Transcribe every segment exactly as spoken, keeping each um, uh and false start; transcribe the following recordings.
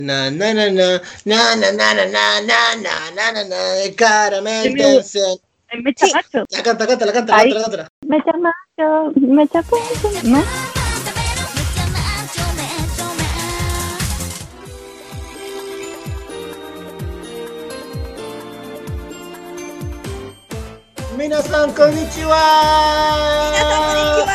Na na na na na na na na na na na na na na caramel dancing. Me echa macho. La canta, canta, la canta, la canta, la canta. Me echa macho, me echa punto, ¿no? Minasan konnichiwa. Minasan konnichiwa.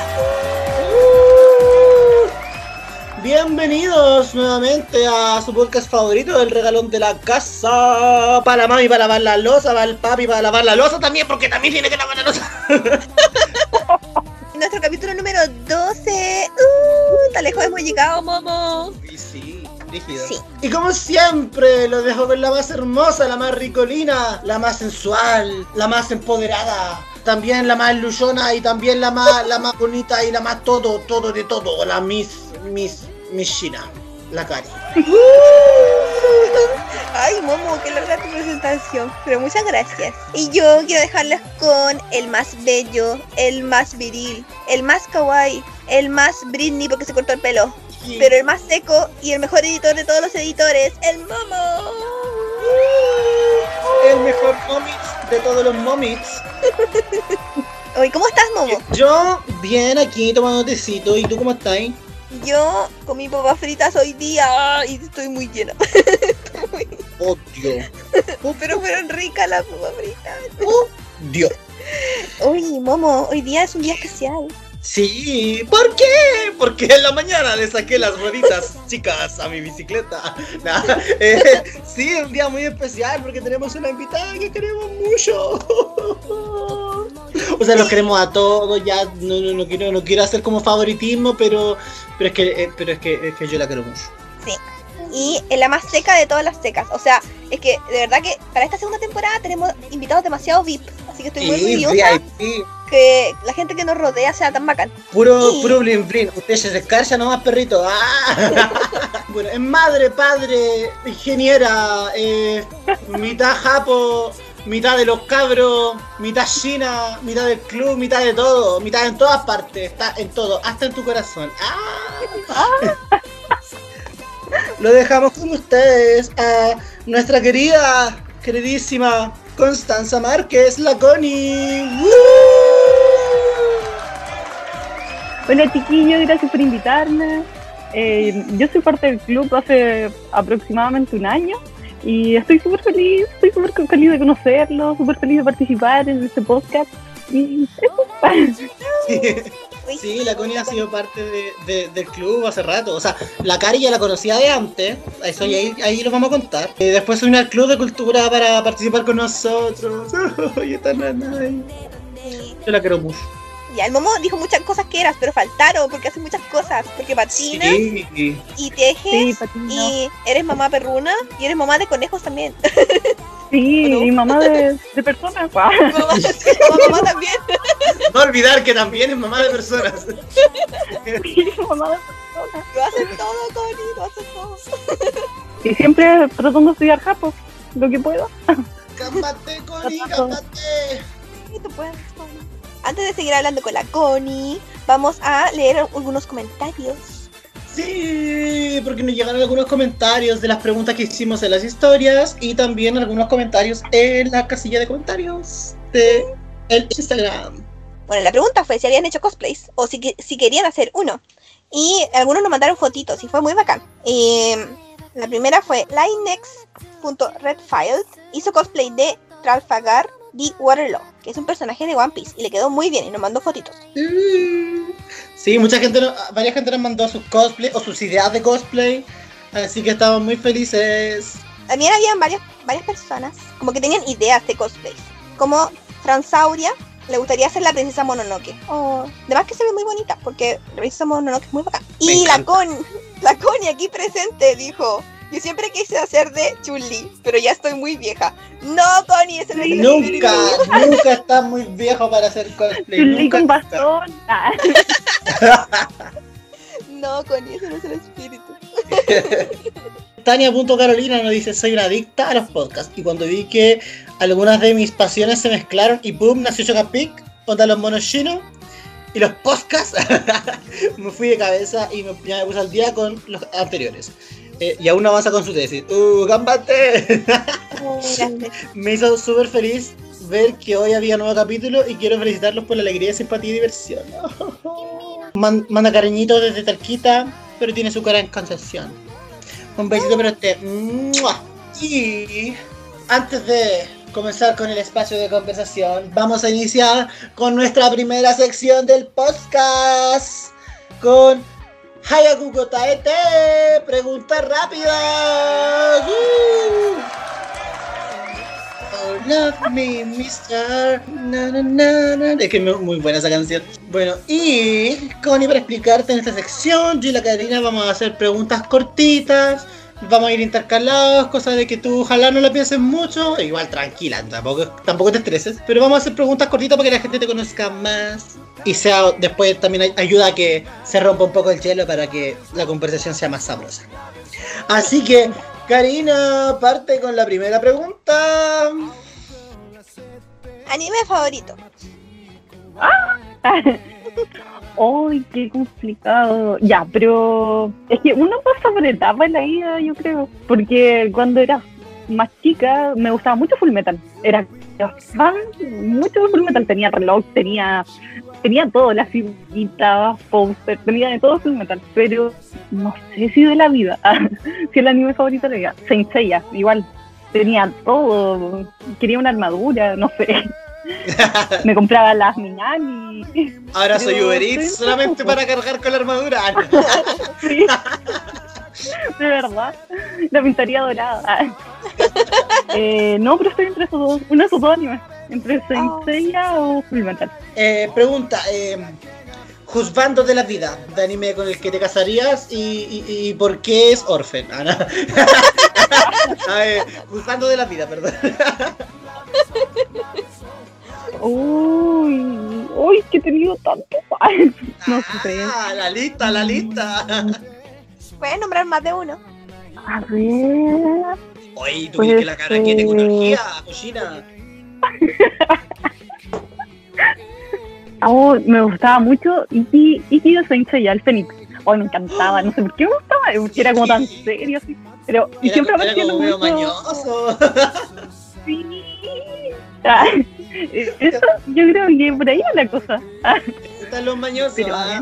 Bienvenidos nuevamente a su podcast favorito, El Regalón de la Casa. Para la mami para lavar la loza, para el papi para lavar la loza también, porque también tiene que lavar la loza. Nuestro capítulo número doce. Uh, tan lejos hemos llegado, Momo. Sí, sí, rígido. Sí. Y como siempre, lo dejo con la más hermosa, la más ricolina, la más sensual, la más empoderada. También la más luchona y también la más, la más bonita y la más todo, todo de todo. La Miss, Miss, Miss China, la Cari. Ay, Momo, qué larga tu presentación, pero muchas gracias. Y yo quiero dejarles con el más bello, el más viril, el más kawaii, el más Britney porque se cortó el pelo, sí. Pero el más seco y el mejor editor de todos los editores, el Momo. El mejor momix de todos los momix. Oye, ¿cómo estás, Momo? Yo bien aquí tomando tecito, ¿y tú cómo estás? Yo comí papas fritas hoy día y estoy muy llena. Estoy muy... Oh, Dios. Pero fueron ricas las papas fritas. Oh, Dios. Oye, Momo, hoy día es un día especial. Sí, ¿por qué? Porque en la mañana le saqué las rueditas chicas a mi bicicleta. Nah, eh, sí, es un día muy especial porque tenemos una invitada que queremos mucho. O sea, los queremos a todos, ya no, no, no quiero, no quiero hacer como favoritismo, pero, pero es que, eh, pero es que, es que yo la quiero mucho. Sí. Y es la más seca de todas las secas. O sea, es que de verdad que para esta segunda temporada tenemos invitados demasiado V I P. Así que estoy muy sí, orgullosa V I P. Que la gente que nos rodea sea tan bacán. Puro, y... puro blin blin. Usted se descarga nomás, perrito. ¡Ah! Bueno, es madre, padre, ingeniera, eh, mitad japo, mitad de los cabros, mitad china, mitad del club, mitad de todo, mitad en todas partes, está en todo, hasta en tu corazón. ¡Ah! Lo dejamos con ustedes a nuestra querida, queridísima Constanza Márquez, la Connie. ¡Woo! Hola chiquillos, gracias por invitarme. Eh, yo soy parte del club hace aproximadamente un año y estoy súper feliz, estoy súper feliz de conocerlo, súper feliz de participar en este podcast. Y eso. Sí, sí, la Connie ha sido parte de, de, del club hace rato. O sea, la Cari ya la conocía de antes, eso y ahí, ahí lo vamos a contar. Y después se unió al club de cultura para participar con nosotros. Oye, tan nanay. Yo la quiero mucho. Ya, el Momo dijo muchas cosas que eras, pero faltaron porque hace muchas cosas. Porque patinas sí. y tejes sí, y eres mamá perruna y eres mamá de conejos también. Sí, y mamá de, de personas. Mamá, mamá también. No olvidar que también es mamá de personas. Sí, mamá de personas. Lo hacen todo, Connie, lo hacen todo. Y siempre tratando de estudiar japo, lo que puedo. ¡Cámpate, Connie, cámpate! Sí, tú puedes, Connie. Antes de seguir hablando con la Connie, vamos a leer algunos comentarios. Sí, porque nos llegaron algunos comentarios de las preguntas que hicimos en las historias y también algunos comentarios en la casilla de comentarios de el Instagram. Bueno, la pregunta fue si habían hecho cosplays o si, si querían hacer uno. Y algunos nos mandaron fotitos y fue muy bacán. Eh, la primera fue linex punto redfield, hizo cosplay de Trafalgar de Waterloo, que es un personaje de One Piece, y le quedó muy bien y nos mandó fotitos. Sí, mucha gente, varias gente nos mandó sus cosplay o sus ideas de cosplay, así que estamos muy felices. También habían varias, varias personas como que tenían ideas de cosplays, como Transauria le gustaría ser la princesa Mononoke. Oh, además que se ve muy bonita, porque la princesa Mononoke es muy bacán. Y la Connie, la Connie aquí presente dijo: yo siempre quise hacer de Chun-Li, pero ya estoy muy vieja. No, Connie, ese no es el Nunca, nunca estás muy viejo para hacer cosplay. Chun-Li con bastón. No, Connie, ese no es el espíritu. Tania.carolina nos dice: soy una adicta a los podcasts. Y cuando vi que algunas de mis pasiones se mezclaron y boom, nació Chocapic, onda los monos chinos y los podcasts, me fui de cabeza y me, ya me puse al día con los anteriores. Eh, y aún no avanza con su tesis. ¡Uh, gambate! Grande. Me hizo súper feliz ver que hoy había nuevo capítulo y quiero felicitarlos por la alegría, simpatía y diversión. Man- manda cariñitos desde Talquita, pero tiene su cara en Concepción. Un besito para usted. ¡Mua! Y antes de comenzar con el espacio de conversación, vamos a iniciar con nuestra primera sección del podcast. Con Hayaku Taete, preguntas rápidas. ¡Uh! Oh, love me, mister. Na, na, na, na. Es que es muy buena esa canción. Bueno, y Connie, para explicarte en esta sección, yo y la Karina vamos a hacer preguntas cortitas. Vamos a ir intercalados, cosas de que tú ojalá no la pienses mucho. Igual tranquila, tampoco, tampoco te estreses. Pero vamos a hacer preguntas cortitas para que la gente te conozca más. Y sea después también ayuda a que se rompa un poco el hielo para que la conversación sea más sabrosa. Así que, Karina, parte con la primera pregunta. Anime favorito. ¡Ay, qué complicado! Ya, pero es que uno pasa por etapas en la vida, yo creo. Porque cuando era más chica me gustaba mucho Fullmetal. Era fan mucho de Fullmetal. Tenía reloj, tenía tenía todo, las figuritas, póster, tenía de todo Fullmetal. Pero no sé si de la vida. Si el anime favorito le diga Saint Seiya, igual. Tenía todo. Quería una armadura, no sé. Me compraba las Minami. Ahora soy Pero Uber Eats solamente para cargar con la armadura. Sí. De verdad. La pintaría dorada. eh, no, pero estoy entre esos dos. Uno de esos dos animes. Entre Saint Seiya o Fullmetal. Eh, pregunta, eh, juzgando de la vida, de anime con el que te casarías y, y, y por qué es Orphan. Ah, no. A ver, juzgando de la vida, perdón. Uy, uy, que he tenido tanto. No sé. Ah, la lista, la lista. Puedes nombrar más de uno. A ver. Oye, tú Pues, crees que la cara que tengo eh, energía, cochina. Oh, me gustaba mucho Iki, Iki de Saint Seiya, el Fénix. Oh, me encantaba, no sé por qué me gustaba, porque era como tan serio así. Pero y Era, siempre era aparecía como lo medio mismo. mañoso. Sí. Ah, eso, yo creo que por ahí es la cosa. Ah, Están los mañosos. Pero, Ah.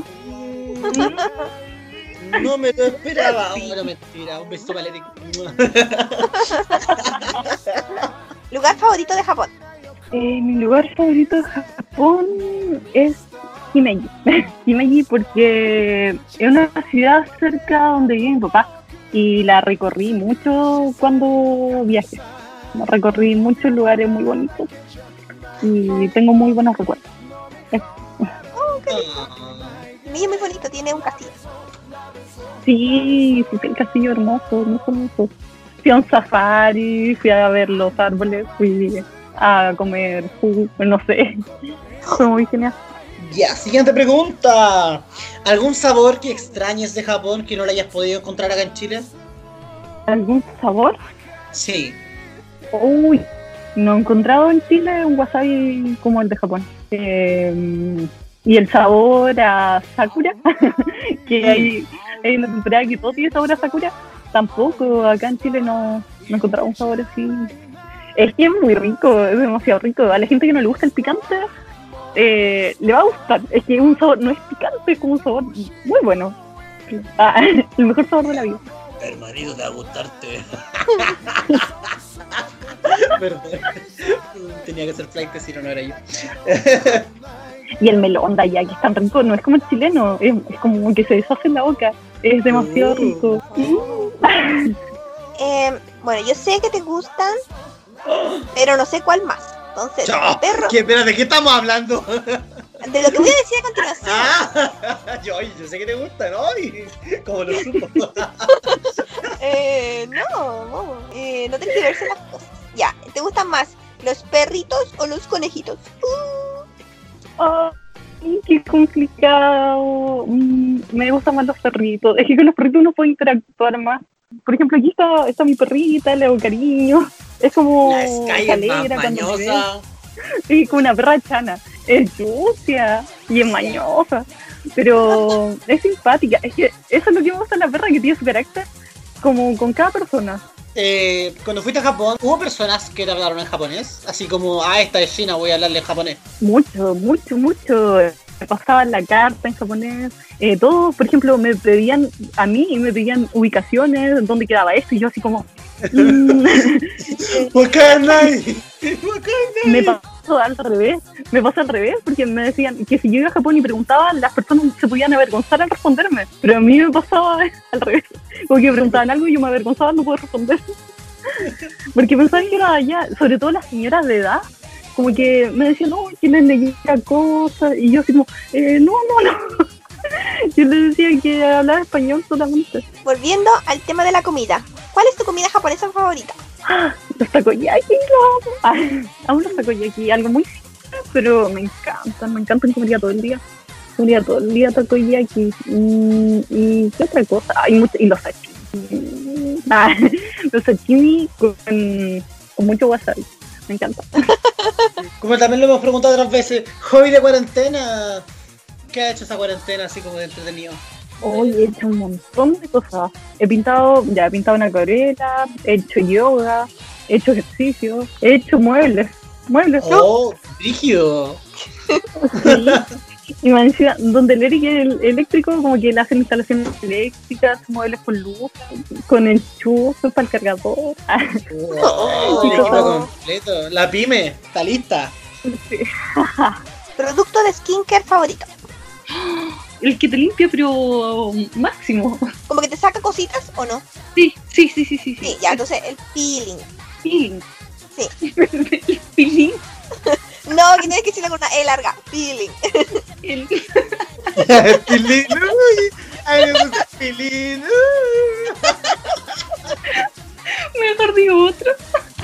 Mm, No me lo esperaba. Ahora mentira, un beso Valeria. Lugar favorito de Japón. eh, mi lugar favorito de Japón es Himeji. Himeji porque es una ciudad cerca donde vive mi papá y la recorrí mucho cuando viajé. Recorrí muchos lugares muy bonitos y tengo muy buenos recuerdos. Niño muy bonito, tiene un castillo. Sí, sí, el castillo hermoso, hermoso, hermoso. Fui a un safari, fui a ver los árboles, fui a comer jugo, no sé. Fue muy genial. Ya, siguiente pregunta. ¿Algún sabor que extrañes de Japón que no lo hayas podido encontrar acá en Chile? ¿Algún sabor? Sí. Uy, no he encontrado en Chile un wasabi como el de Japón. Eh, y el sabor a Sakura, que hay, hay una temporada que todo tiene sabor a Sakura, tampoco, acá en Chile no, no he encontrado un sabor así. Es que es muy rico, es demasiado rico. A la gente que no le gusta el picante, eh, le va a gustar. Es que un sabor no es picante, es como un sabor muy bueno. Ah, el mejor sabor de la vida. Hermanito, te va a gustarte. Perdón. Tenía que ser flight, si no, no era yo. Y el melón de allá, que es tan rico, no es como el chileno, es, es como que se deshace en la boca, es demasiado Uh. rico. Eh, bueno, yo sé que te gustan, pero no sé cuál más. Entonces, Chao. perro, ¿Qué, espera, ¿de qué estamos hablando? de lo que voy a decir a continuación. Ah, yo, yo sé que te gusta, ¿no? Y, como lo supo. Eh, no, no, eh, no tienes que verse las cosas. Ya, ¿te gustan más los perritos o los conejitos? Ay, qué complicado. Mm, me gustan más los perritos. Es que con los perritos uno puede interactuar más. Por ejemplo, aquí está, está mi perrita, le hago cariño. Es como La Sky es más alegra cuando me ve. mañosa. Sí, como una perra chana. Es sucia y es mañosa. Pero es simpática. Es que eso es lo que me gusta de la perra, que tiene su carácter. como con cada persona. Eh, cuando fuiste a Japón, ¿hubo personas que te hablaron en japonés? Así como, ah, esta es China, voy a hablarle en japonés. Mucho, mucho, mucho. Me pasaban la carta en japonés. Eh, todos, por ejemplo, me pedían, a mí me pedían ubicaciones, dónde quedaba esto, y yo así como... Mm, ¡Wakanai! ¡Wakanai! me pasó al revés, me pasó al revés, porque me decían que si yo iba a Japón y preguntaba, las personas se podían avergonzar al responderme, pero a mí me pasaba al revés, porque me preguntaban algo y yo me avergonzaba, no puedo responder, porque pensaban que era de allá, sobre todo las señoras de edad, como que me decían, no, que les leía cosas, y yo así como, eh, no, no, no, yo les decía que hablaba español solamente. Volviendo al tema de la comida, ¿cuál es tu comida japonesa favorita? Ah, los takoyaki, lo amo. Ah, aún los takoyaki, algo muy simple, pero me encantan, me encantan, comería todo el día. Comería todo el día takoyaki. Mm, ¿Y qué otra cosa? Hay mucho, y los sashimi. Ah, los sashimi con, con mucho wasabi. Me encanta. Como también lo hemos preguntado otras veces, hobby de cuarentena. ¿Qué ha hecho esa cuarentena así como de entretenido? Hoy he hecho un montón de cosas. He pintado, ya he pintado una acuarela, he hecho yoga, he hecho ejercicio, he hecho muebles. Muebles, ¿no? ¡Oh, brígido! Sí. Y me decía, donde el Eric es el eléctrico, como que le hacen instalaciones eléctricas, muebles con luz, con enchufes para el cargador. ¡Oh, el equipo completo! La pyme, está lista. Sí. ¿Producto de skincare favorito? El que te limpia, pero máximo. ¿Como que te saca cositas o no? Sí, sí, sí, sí, sí. Sí, ya, entonces el peeling. Peeling. Sí. El peeling. No, que tienes que decirlo con una E larga. Peeling. El... Pilín, uy, ay, me gusta Pilín. Mejor digo otro.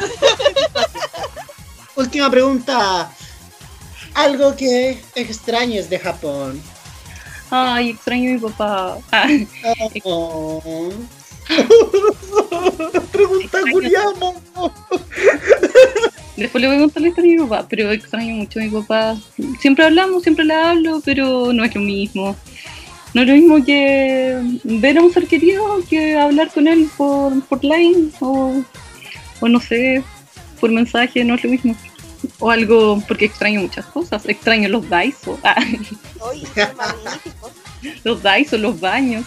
Última pregunta. Algo que extrañes de Japón. Ay, extraño a mi papá. Ah. Oh. Pregunta Guriamo. Después le voy a contar la historia de mi papá, pero extraño mucho a mi papá. Siempre hablamos, siempre le hablo, pero no es lo mismo. No es lo mismo que ver a un ser querido que hablar con él por, por line o, o no sé, por mensaje, no es lo mismo. O algo, porque extraño muchas cosas. Extraño los Daiso. Ah. Uy, son magníficos. Los Daiso, los baños.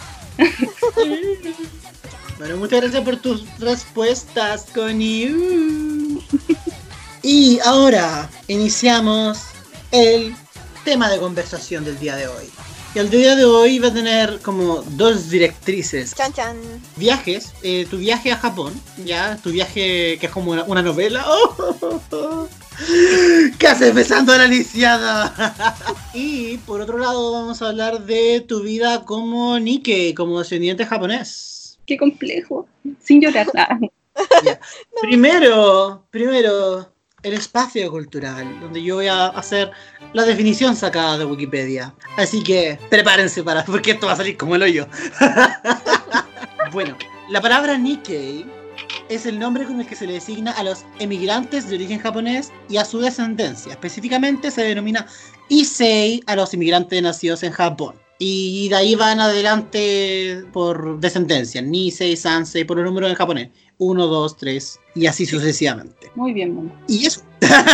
Bueno, muchas gracias por tus respuestas, Connie. Y ahora iniciamos el tema de conversación del día de hoy. Y el día de hoy va a tener como dos directrices. Chan chan. Viajes, eh, tu viaje a Japón, ya, tu viaje que es como una, una novela. Oh, oh, oh. ¿Qué haces besando a la lisiada? Y por otro lado vamos a hablar de tu vida como Nikkei, como descendiente japonés. Qué complejo. Sin llorar. Ah. Ya. Primero, primero, el espacio cultural, donde yo voy a hacer la definición sacada de Wikipedia. Así que prepárense para, porque esto va a salir como el hoyo. Bueno, la palabra Nikkei es el nombre con el que se le designa a los emigrantes de origen japonés y a su descendencia. Específicamente se denomina Issei a los inmigrantes nacidos en Japón. Y de ahí van adelante por descendencia. Nisei, Sansei, por los números en japonés. Uno, dos, tres, y así sucesivamente. Muy bien, mamá. Y eso.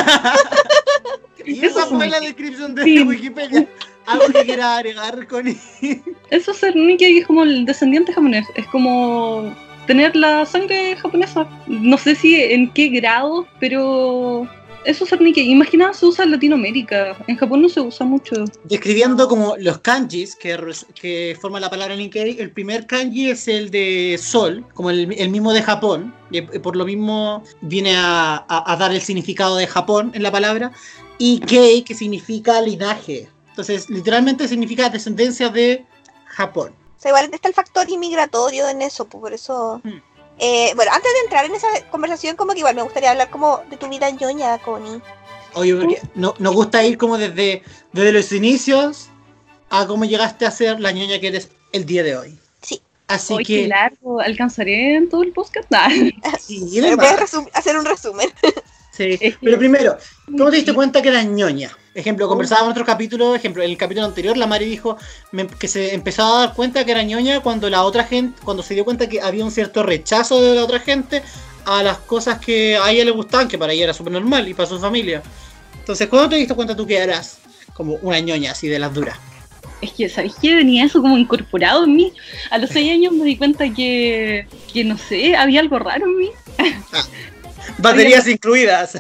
Y esa fue la descripción de Sí. Wikipedia. Algo que quiera agregar, Connie. Eso ser Nikkei es como el descendiente japonés. Es como tener la sangre japonesa. No sé si en qué grado, pero eso es ser Nikkei. Imagina, se usa en Latinoamérica. En Japón no se usa mucho. Describiendo como los kanjis que, que forman la palabra Nikkei, el primer kanji es el de sol, como el, el mismo de Japón, y por lo mismo viene a, a, a dar el significado de Japón en la palabra, y kei, que significa linaje. Entonces, literalmente significa descendencia de Japón. O sea, igual está el factor inmigratorio en eso, pues por eso... Hmm. Eh, bueno, antes de entrar en esa conversación, como que igual me gustaría hablar como de tu vida ñoña, Connie. Oye, porque no, nos gusta ir como desde, desde los inicios a cómo llegaste a ser la ñoña que eres el día de hoy. Sí. Así Oye, que... qué largo. ¿Alcanzaré en todo el podcast? Sí, pero puedes resum- hacer un resumen. Sí, pero primero, ¿cómo te diste cuenta que eras ñoña? Ejemplo, conversábamos en otro capítulo, ejemplo, en el capítulo anterior la Mari dijo me, que se empezaba a dar cuenta que era ñoña cuando la otra gente, cuando se dio cuenta que había un cierto rechazo de la otra gente a las cosas que a ella le gustaban, que para ella era súper normal y para su familia. Entonces, ¿cuándo te diste cuenta tú que eras como una ñoña así de las duras? Es que, ¿sabes qué? Venía eso como incorporado en mí. A los seis años me di cuenta que, que no sé, había algo raro en mí. Ah, baterías había... incluidas.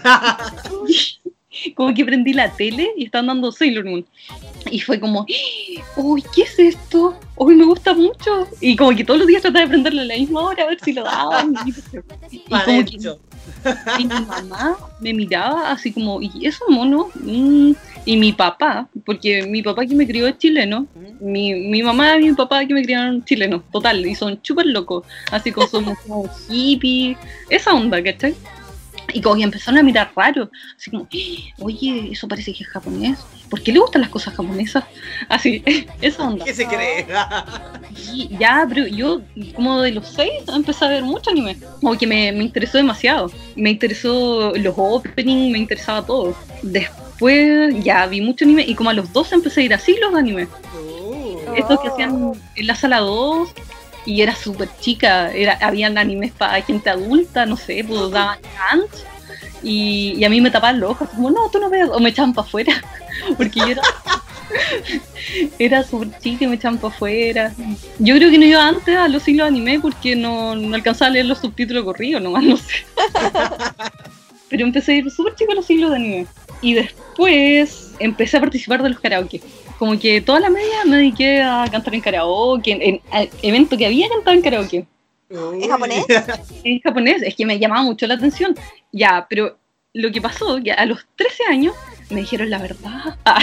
Como que prendí la tele y estaban dando Sailor Moon. Y fue como, uy, ¿qué es esto? Uy, me gusta mucho. Y como que todos los días trataba de prenderlo a la misma hora a ver si lo daban. Y, y como que y mi mamá me miraba así como, ¿y eso mono? Mm. Y mi papá, porque mi papá que me crió es chileno, mi, mi mamá y mi papá que me criaron chilenos, total, y son súper locos, así como somos como hippies, esa onda, ¿cachai? Y como que empezaron a mirar raro, así como, oye, eso parece que es japonés, ¿por qué le gustan las cosas japonesas? Así, esa onda. ¿Qué se cree? Y ya, pero yo como de los seis empecé a ver mucho anime, como que me, me interesó demasiado, me interesó los openings, me interesaba todo. Después ya vi mucho anime y como a los doce empecé a ir a ciclos de anime. Oh. Estos que hacían en la sala dos. Y era súper chica, era, habían animes para gente adulta, no sé, pues daban chance, y, y a mí me tapaban los ojos, como no, tú no ves, o me echaban para afuera, porque yo era, era súper chica y me echaban para afuera. Yo creo que no iba antes a los ciclos de anime porque no, no alcanzaba a leer los subtítulos corridos, nomás, no sé. Pero empecé a ir súper chica a los ciclos de anime. Y después empecé a participar de los karaoke. Como que toda la media me dediqué a cantar en karaoke, en, en, en evento que había cantado en karaoke. ¿En japonés? En japonés, es que me llamaba mucho la atención. Ya, pero lo que pasó, que a los trece años me dijeron la verdad. Ah,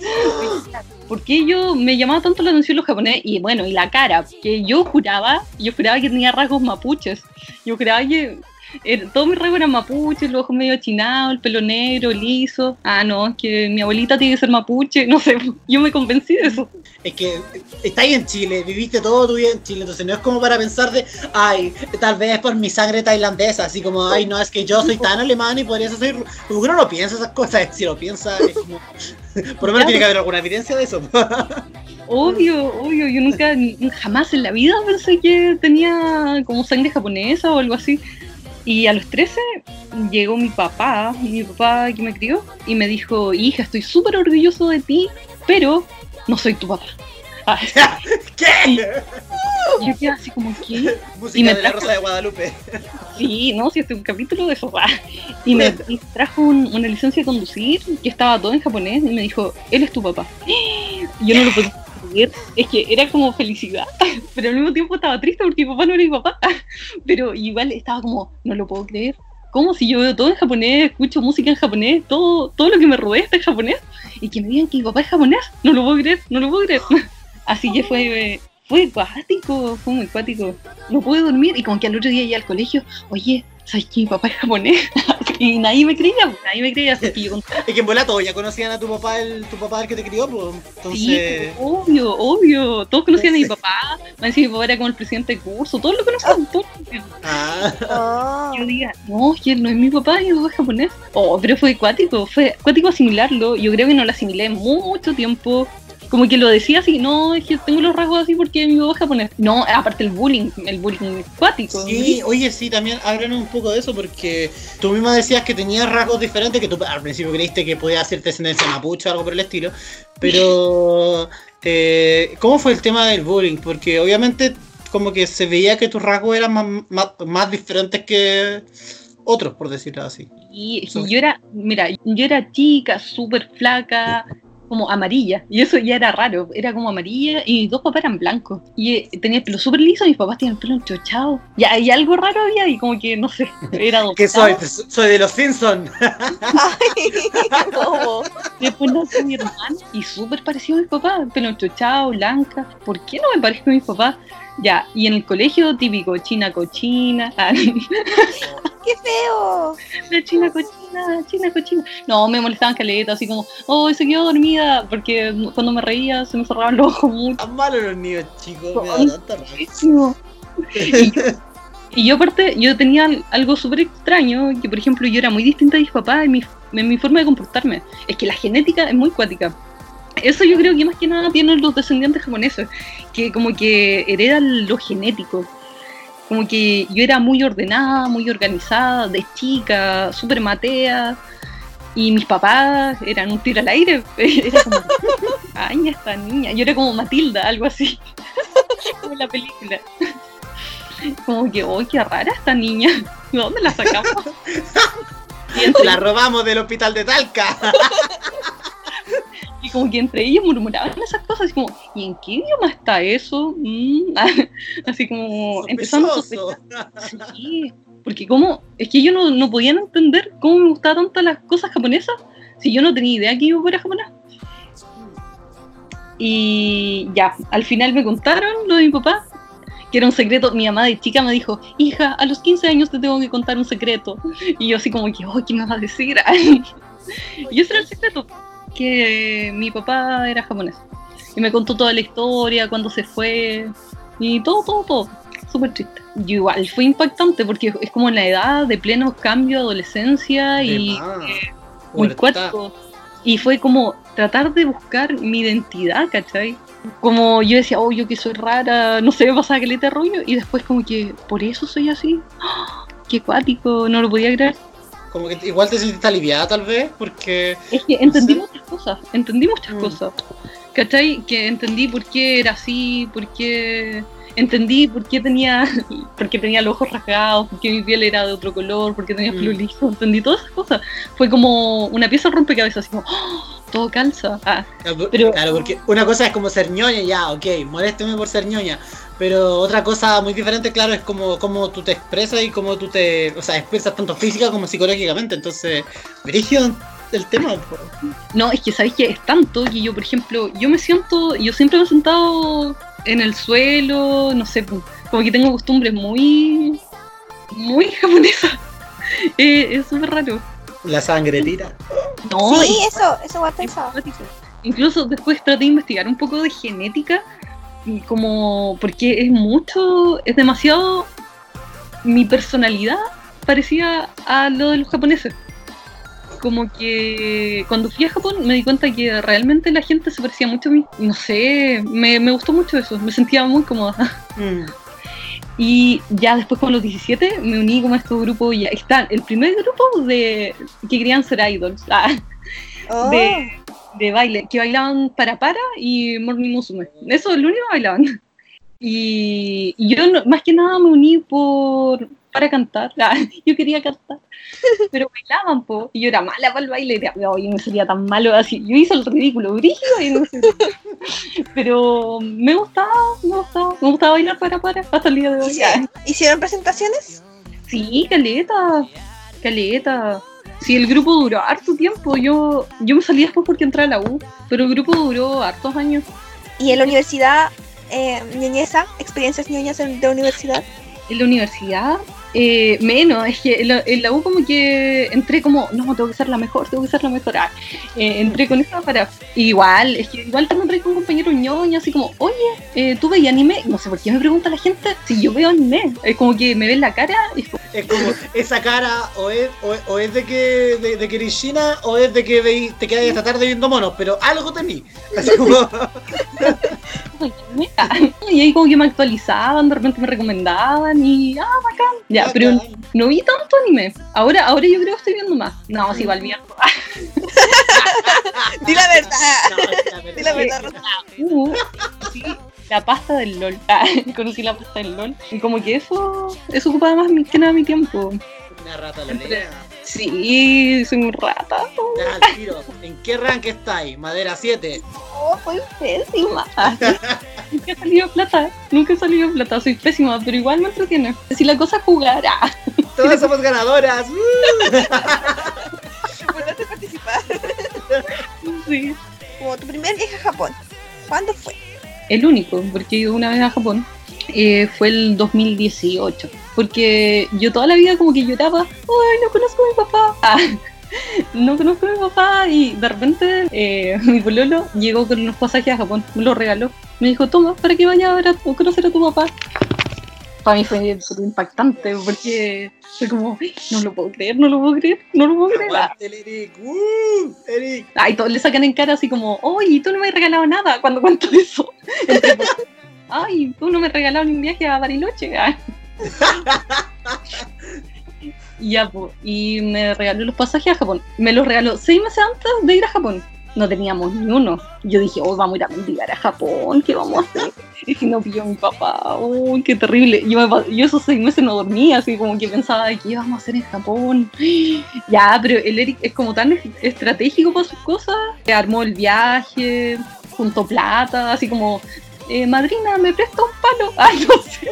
¿por qué yo me llamaba tanto la atención los japoneses? Y bueno, y la cara, que yo juraba, yo juraba que tenía rasgos mapuches. Yo juraba que... Era, todos mis rasgos eran mapuches, los ojos medio achinados, el pelo negro, liso. Ah, no, es que mi abuelita tiene que ser mapuche, no sé, yo me convencí de eso. Es que estás en Chile, viviste todo tu vida en Chile, entonces no es como para pensar de, ay, tal vez es por mi sangre tailandesa, así como, ay, no, es que yo soy tan alemán y podrías hacerlo. Como que uno no piensa esas cosas, si lo piensa, es como, por lo menos tiene que haber alguna evidencia de eso. Obvio, obvio, yo nunca, jamás en la vida pensé que tenía como sangre japonesa o algo así. Y a los trece llegó mi papá, mi papá que me crió, y me dijo, hija, estoy súper orgulloso de ti, pero no soy tu papá. Ah, ¿qué? Y yo quedé así como, ¿qué? Música y me de trajo... la Rosa de Guadalupe. Sí, no, sí, este es un capítulo de eso. Y me y trajo un, una licencia de conducir, que estaba todo en japonés, y me dijo, él es tu papá. Y yo no lo podía creer, es que era como felicidad, pero al mismo tiempo estaba triste porque mi papá no era mi papá. Pero igual estaba como, no lo puedo creer. ¿Cómo si yo veo todo en japonés, escucho música en japonés, todo, todo lo que me rodea está en japonés? Y que me digan que mi papá es japonés, no lo puedo creer, no lo puedo creer. Así que fue, fue cuático, fue muy cuático. No pude dormir y como que al otro día iba al colegio, oye, ¿sabes que mi papá es japonés? Y nadie me creía, nadie me creía. Así que yo contaba. Es que en Volato ya conocían a tu papá, el, tu papá el que te crió, pues. Entonces... Sí, obvio, obvio. Todos conocían a mi papá. Me decían que mi papá era como el presidente del curso, todos lo conocían, todos lo conocían. Ah. Yo diga, no, que él no es mi papá, mi papá es japonés. Oh, pero fue cuático, fue cuático asimilarlo. Yo creo que no lo asimilé mucho tiempo. Como que lo decía así, no, es que tengo los rasgos así porque mi papá es japonés. No, aparte el bullying, el bullying cuático. Sí, oye, sí, también háblanos un poco de eso porque tú misma decías que tenías rasgos diferentes, que tú al principio creíste que podía ser descendencia mapuche o algo por el estilo, pero eh, ¿cómo fue el tema del bullying? Porque obviamente como que se veía que tus rasgos eran más, más, más diferentes que otros, por decirlo así. Y, y yo era, mira, yo era chica, súper flaca, como amarilla, y eso ya era raro, era como amarilla, y mis dos papás eran blancos, y eh, tenía el pelo súper liso, y mis papás tenían el pelo enchochado, y, y algo raro había, y como que, no sé, era adoptado. ¿Qué soy? Soy de los Simpsons. Ay, ¿cómo? Después nació mi hermano, y súper parecido a mis papás, pelo enchochado, blanca, ¿por qué no me parezco a mis papás? Ya, y en el colegio típico, china cochina. ¡Qué feo! La china cochina, china cochina. No, me molestaban caleta, así como, oh, se quedó dormida, porque cuando me reía se me cerraban los ojos mucho. Tan malos los niños, chicos, me da tanta rabia. Y yo, Y yo aparte, yo tenía algo súper extraño, que por ejemplo yo era muy distinta a mis papás en mi, en mi forma de comportarme. Es que la genética es muy cuática. Eso yo creo que más que nada tienen los descendientes japoneses, que como que heredan lo genético. Como que yo era muy ordenada, muy organizada, de chica, súper matea, y mis papás eran un tiro al aire. Era como, ay, esta niña. Yo era como Matilda, algo así, como en la película. Como que, oh, qué rara esta niña, ¿de dónde la sacamos? Y entre... La robamos del hospital de Talca. Y como que entre ellos murmuraban esas cosas, así como, ¿y en qué idioma está eso? Mm, así como, empezando a sospechar. Sí, porque como, es que ellos no, no podían entender cómo me gustaban tanto las cosas japonesas, si yo no tenía idea que yo fuera japonés. Y ya, al final me contaron lo de mi papá, que era un secreto. Mi mamá de chica me dijo, hija, a los quince años te tengo que contar un secreto. Y yo así como que, oh, ¿qué me vas a decir? Y ese era el secreto, que mi papá era japonés. Y me contó toda la historia, cuando se fue, y todo, todo, todo. Súper triste. Y igual fue impactante, porque es como en la edad de pleno cambio, adolescencia, y eh, muy cuático. Y fue como tratar de buscar mi identidad, ¿cachai? Como yo decía, oh, yo que soy rara, no sé, me pasaba caleta de rollo, y después como que, por eso soy así. ¡Oh, qué cuático! No lo podía creer. Como que igual te sentiste aliviada tal vez, porque... Es que entendí no sé. muchas cosas, entendí muchas mm. cosas, ¿cachai? Que entendí por qué era así, por qué... Entendí por qué tenía, por qué tenía los ojos rasgados, por qué mi piel era de otro color, por qué tenía pelo mm. liso, entendí todas esas cosas. Fue como una pieza rompecabezas, así como, ¡oh, todo calza! Ah, pero... Claro, porque una cosa es como ser ñoña, ya, ok, molésteme por ser ñoña. Pero otra cosa muy diferente, claro, es como, como tú te expresas y cómo tú te, o sea, expresas tanto física como psicológicamente. Entonces, brígido el tema. No, es que sabéis que es tanto que yo, por ejemplo, yo me siento, yo siempre me he sentado en el suelo, no sé, como que tengo costumbres muy, muy japonesas. eh, es súper raro. La sangre tira. No, sí, y, eso, eso voy a pensar. Incluso después traté de investigar un poco de genética, como porque es mucho, es demasiado, mi personalidad parecía a lo de los japoneses. Como que cuando fui a Japón me di cuenta que realmente la gente se parecía mucho a mí. No sé, me, me gustó mucho eso, me sentía muy cómoda. Mm. Y ya después con los diecisiete me uní como a estos grupos, ya está el primer grupo de que querían ser idols, ah, oh. de, de baile, que bailaban para para y Morning Musume. Eso es lo único que bailaban. Y, y yo no, más que nada me uní por para cantar. Ah, yo quería cantar, pero bailaban, po, y yo era mala para el baile, y me salía tan malo así. Yo hice el ridículo brígido y no sé. Pero me gustaba, me gustaba, me gustaba bailar para para hasta el día de hoy. ¿Hicieron, ¿hicieron presentaciones? Sí, caleta, caleta. Sí, el grupo duró harto tiempo. Yo, yo me salí después porque entré a la U, pero el grupo duró hartos años. ¿Y en la universidad, eh, ñoñeza, experiencias ñoñas de la universidad? En la universidad, eh, menos, es que en la, en la U como que entré como, no, tengo que ser la mejor, tengo que ser la mejor, ah, eh, entré con esa para, igual, es que igual también entré con un compañero ñoño, así como, oye, eh, ¿tú veías anime? No sé por qué me pregunta la gente si yo veo anime, es como que me ven la cara, y es como, es como esa cara o es, o, o es de que de, de que eres china o es de que veí, te quedas esta tarde viendo monos, pero algo tení, así como... Y ahí como que me actualizaban, de repente me recomendaban y ah, bacán. Ya, ah, pero no, no vi tanto anime. Ahora, ahora yo creo que estoy viendo más. No, sí, igual viendo. Di la verdad. No, Di la verdad, Rosa. Uh, sí, la pasta del LOL. Ah, conocí la pasta del LOL. Y como que eso, eso ocupaba más que nada mi tiempo. Una rata la lea. Sí, soy un rata. Ya, tiro. ¿En qué rank estáis? ¿Madera siete? Oh, soy pésima. Nunca he salido plata, nunca he salido plata, soy pésima, pero igual me entretiene. Si la cosa es jugar, ah. Todas somos ganadoras. Importante participar. Sí. Como tu primer viaje a Japón, ¿cuándo fue? El único, porque he ido una vez a Japón. Eh, fue el dos mil dieciocho, porque yo toda la vida como que lloraba, ay, no conozco a mi papá, ah, no conozco a mi papá, y de repente eh, mi pololo llegó con unos pasajes a Japón, me los regaló, me dijo, toma, para que vayas a ver a, a conocer a tu papá. para mí fue impactante porque fue como, no lo puedo creer, no lo puedo creer, no lo puedo creer. Aguante el Eric, uh, Eric. Ay, todos le sacan en cara así como, oye, tú no me has regalado nada cuando cuento eso. Ay, tú no me has regalado ni un viaje a Bariloche. Y ya, pues, y me regaló los pasajes a Japón. Me los regaló seis meses antes de ir a Japón. No teníamos ni uno. Yo dije, oh, vamos a ir a mendigar a Japón, ¿qué vamos a hacer? Y si no pilló mi papá, uy, qué terrible. Yo, me, yo esos seis meses no dormía, así como que pensaba, ¿qué íbamos a hacer en Japón? Ya, pero el Eric es como tan estratégico para sus cosas. Armó el viaje, juntó plata, así como, eh, madrina, ¿me presta un palo? Ay, no sé.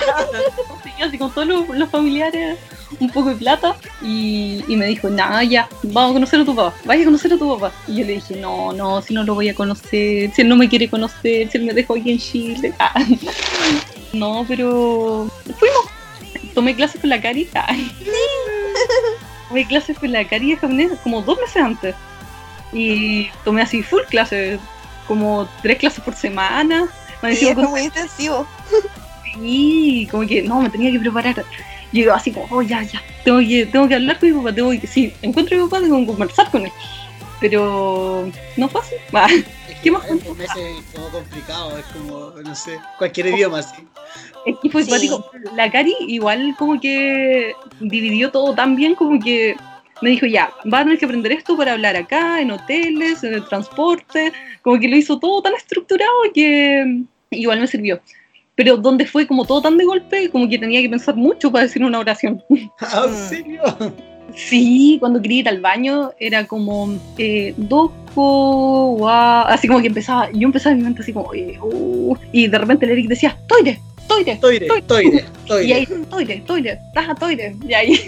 Así con todos los, los familiares, un poco de plata, y, y me dijo, nada, ya, vamos a conocer a tu papá, vaya a conocer a tu papá. Y yo le dije, no, no, si no lo voy a conocer, si él no me quiere conocer, si él me dejó aquí en Chile. Ah. No, pero fuimos, tomé clases con la Cari. Ay. Tomé clases con la Cari de japonés como dos meses antes, y tomé así full clases, como tres clases por semana. Sí, es muy intensivo. Sí, como que no, me tenía que preparar. Yo así como, oh, ya, ya, tengo que, tengo que hablar con mi papá, tengo que, si encuentro a mi papá, tengo que conversar con él. Pero no fue así. Ah, ¿qué más? Es como complicado, es como, no sé, cualquier idioma así. Es que fue Sí. simpático. La Cari igual como que dividió todo tan bien, como que me dijo, ya, vas a tener que aprender esto para hablar acá, en hoteles, en el transporte. Como que lo hizo todo tan estructurado que igual me sirvió. Pero donde fue como todo tan de golpe, como que tenía que pensar mucho para decir una oración. ¿En serio? Sí, cuando quería ir al baño era como eh, doko, wa, así como que empezaba, yo empezaba en mi mente así como, eh, uh, y de repente el Eric decía, toire, toire, Toire, toire, toire. y ahí, toire, toire, taja, toire, y ahí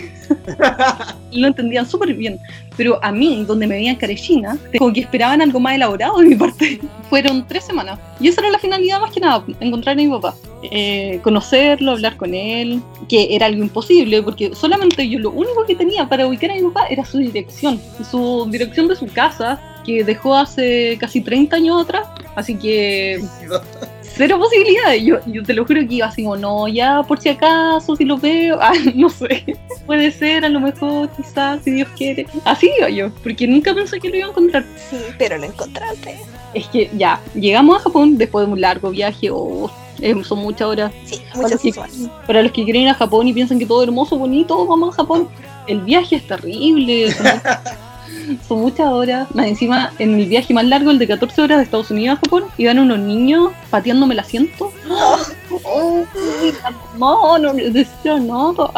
lo entendían súper bien. Pero a mí, donde me veían carechina, como que esperaban algo más elaborado de mi parte. Fueron tres semanas. Y esa era la finalidad más que nada, encontrar a mi papá. Eh, conocerlo, hablar con él, que era algo imposible, porque solamente yo lo único que tenía para ubicar a mi papá era su dirección. Su dirección de su casa, que dejó hace casi treinta años atrás. Así que cero posibilidades. Yo, yo te lo juro que iba así como, no, ya por si acaso, si lo veo, ah, no sé, puede ser, a lo mejor, quizás, si Dios quiere. Así iba yo, porque nunca pensé que lo iba a encontrar. Sí, pero lo encontraste. Es que ya, llegamos a Japón después de un largo viaje, oh, eh, son muchas horas. Sí, Para muchas los, que, horas. para los que quieren ir a Japón y piensan que todo es hermoso, bonito, vamos a Japón. El viaje es terrible, son, son muchas horas. Más encima, en el viaje más largo, el de catorce horas de Estados Unidos a Japón, iban unos niños pateándome el asiento. Oh, no, no, decía nada.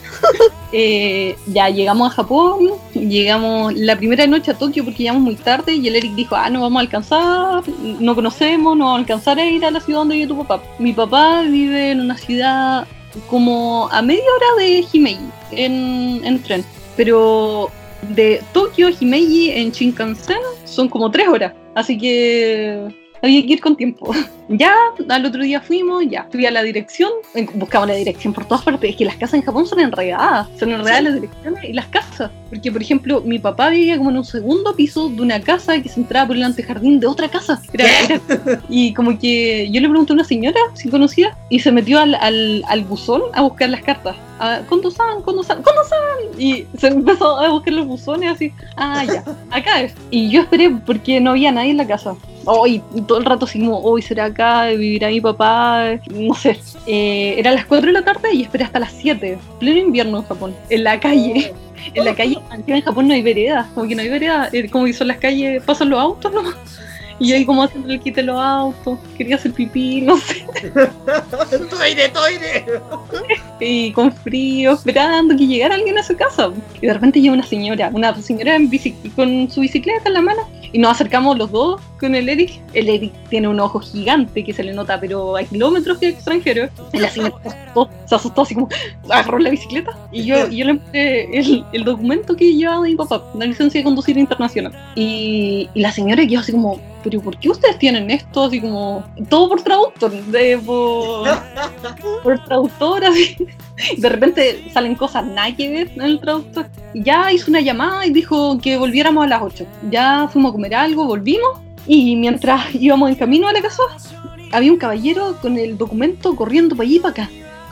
eh, ya llegamos a Japón, llegamos la primera noche a Tokio porque llegamos muy tarde y el Eric dijo, ah, no vamos a alcanzar, no conocemos, no vamos a alcanzar a ir a la ciudad donde vive tu papá. Mi papá vive en una ciudad como a media hora de Himeji en, en tren, pero de Tokio a Himeji en Shinkansen son como tres horas, así que había que ir con tiempo. Ya, al otro día fuimos, ya, fui a la dirección, buscamos la dirección por todas partes. Es que las casas en Japón son enredadas, son enredadas las direcciones y las casas. Porque, por ejemplo, mi papá vivía como en un segundo piso de una casa que se entraba por el antejardín de otra casa. Era, era, y como que yo le pregunté a una señora si conocía y se metió al, al, al buzón a buscar las cartas. Kondo-san, Kondo-san, Kondo-san. Y se empezó a buscar los buzones así. Ah, ya, acá es. Y yo esperé porque no había nadie en la casa. Oh, y todo el rato así como, hoy oh, será acá, vivirá mi papá, no sé. Eh, eran las cuatro de la tarde y esperé hasta las siete, pleno invierno en Japón, en la calle. En la calle, en Japón no hay veredas, como que no hay veredas, como que son las calles, pasan los autos nomás. Y yo ahí como haciendo el quite los autos, quería hacer pipí, no sé. ¡Toire, toire! Y con frío, esperando que llegara alguien a su casa. Y de repente llega una señora, una señora en bici, con su bicicleta en la mano. Y nos acercamos los dos con el Eric. El Eric tiene un ojo gigante que se le nota, pero a kilómetros que es extranjero. Y la señora se asustó, se asustó así como, agarró la bicicleta. Y yo, y yo le envié el, el documento que llevaba de mi papá, la licencia de conducir internacional. Y, y la señora quedó así como, pero ¿por qué ustedes tienen esto? Así como, todo por traductor, de, por, por traductor, así. De repente salen cosas nada que ver en el traductor. Y ya hizo una llamada y dijo que volviéramos a las ocho. Ya fuimos a comer algo, volvimos. Y mientras íbamos en camino a la casa, había un caballero con el documento corriendo para allí y para acá.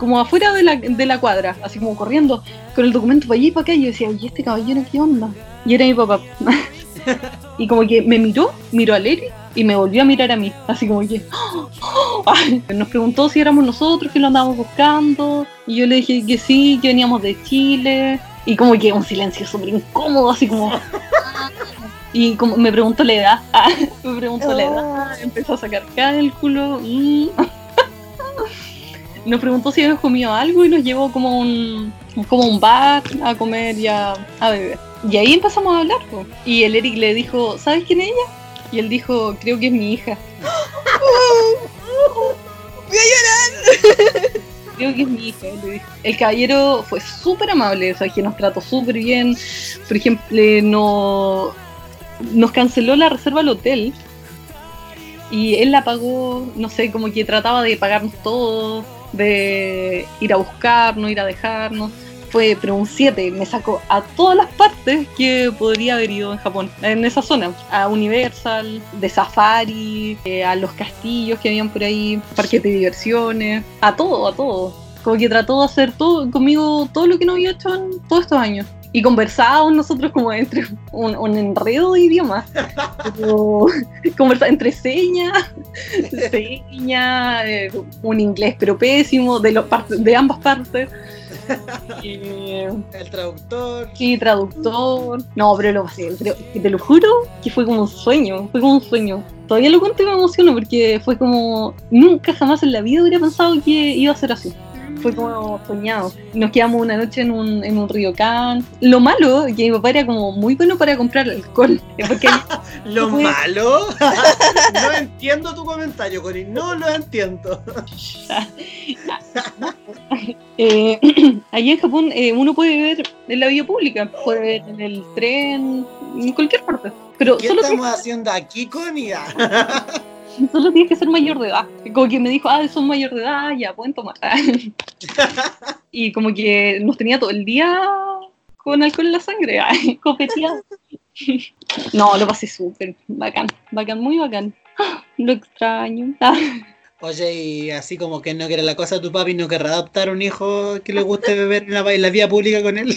como afuera de la, de la cuadra, así como corriendo, con el documento para allá y para acá, y yo decía, oye, este caballero, ¿qué onda? Y era mi papá. Y como que me miró, miró a Leri y me volvió a mirar a mí, así como que ¡oh! ¡Oh! Nos preguntó si éramos nosotros que lo andábamos buscando, y yo le dije que sí, que veníamos de Chile, y como que un silencio súper incómodo, así como y como me preguntó la edad, me preguntó la edad, empezó a sacar cálculo, mm. Nos preguntó si habíamos comido algo y nos llevó como a un, como un bar a comer y a, a beber. Y ahí empezamos a hablar, pues. Y el Eric le dijo, ¿sabes quién es ella? Y él dijo, creo que es mi hija. ¡Voy a llorar! Creo que es mi hija, le dijo. El caballero fue súper amable, o sea, que nos trató súper bien. Por ejemplo, no, nos canceló la reserva al hotel. Y él la pagó, no sé, como que trataba de pagarnos todo, de ir a buscarnos, ir a dejarnos. Fue, pero un siete, me sacó a todas las partes que podría haber ido en Japón, en esa zona, a Universal, de safari, eh, a los castillos que habían por ahí, parques de diversiones, a todo, a todo. Como que trató de hacer todo conmigo, todo lo que no había hecho en todos estos años. Y conversábamos nosotros como entre un, un enredo de idiomas. Pero, conversa entre señas, señas, eh, un inglés pero pésimo, de, los part- de ambas partes. Eh, el traductor. Sí, traductor. No, pero lo pasé, pero te lo juro que fue como un sueño, fue como un sueño. Todavía lo cuento y me emociono porque fue como, nunca jamás en la vida hubiera pensado que iba a ser así. Fue como soñado. Nos quedamos una noche en un, en un ryokan. Lo malo es que mi papá era como muy bueno para comprar alcohol. Porque ¿Lo fue... malo? No entiendo tu comentario, Corín. No lo entiendo. eh, allí en Japón eh, uno puede ver en la vía pública, puede ver en el tren, en cualquier parte. Pero ¿Qué solo estamos tienes... haciendo aquí, Connie? Solo tienes que ser mayor de edad. Como que me dijo, ah, son mayor de edad, ya pueden tomar. Y como que nos tenía todo el día con alcohol en la sangre, copeteado. No, lo pasé súper bacán, bacán, muy bacán. Lo extraño. Oye, y así como que no quiere la cosa, tu papi no querrá adoptar un hijo que le guste beber en la, en la vía pública con él.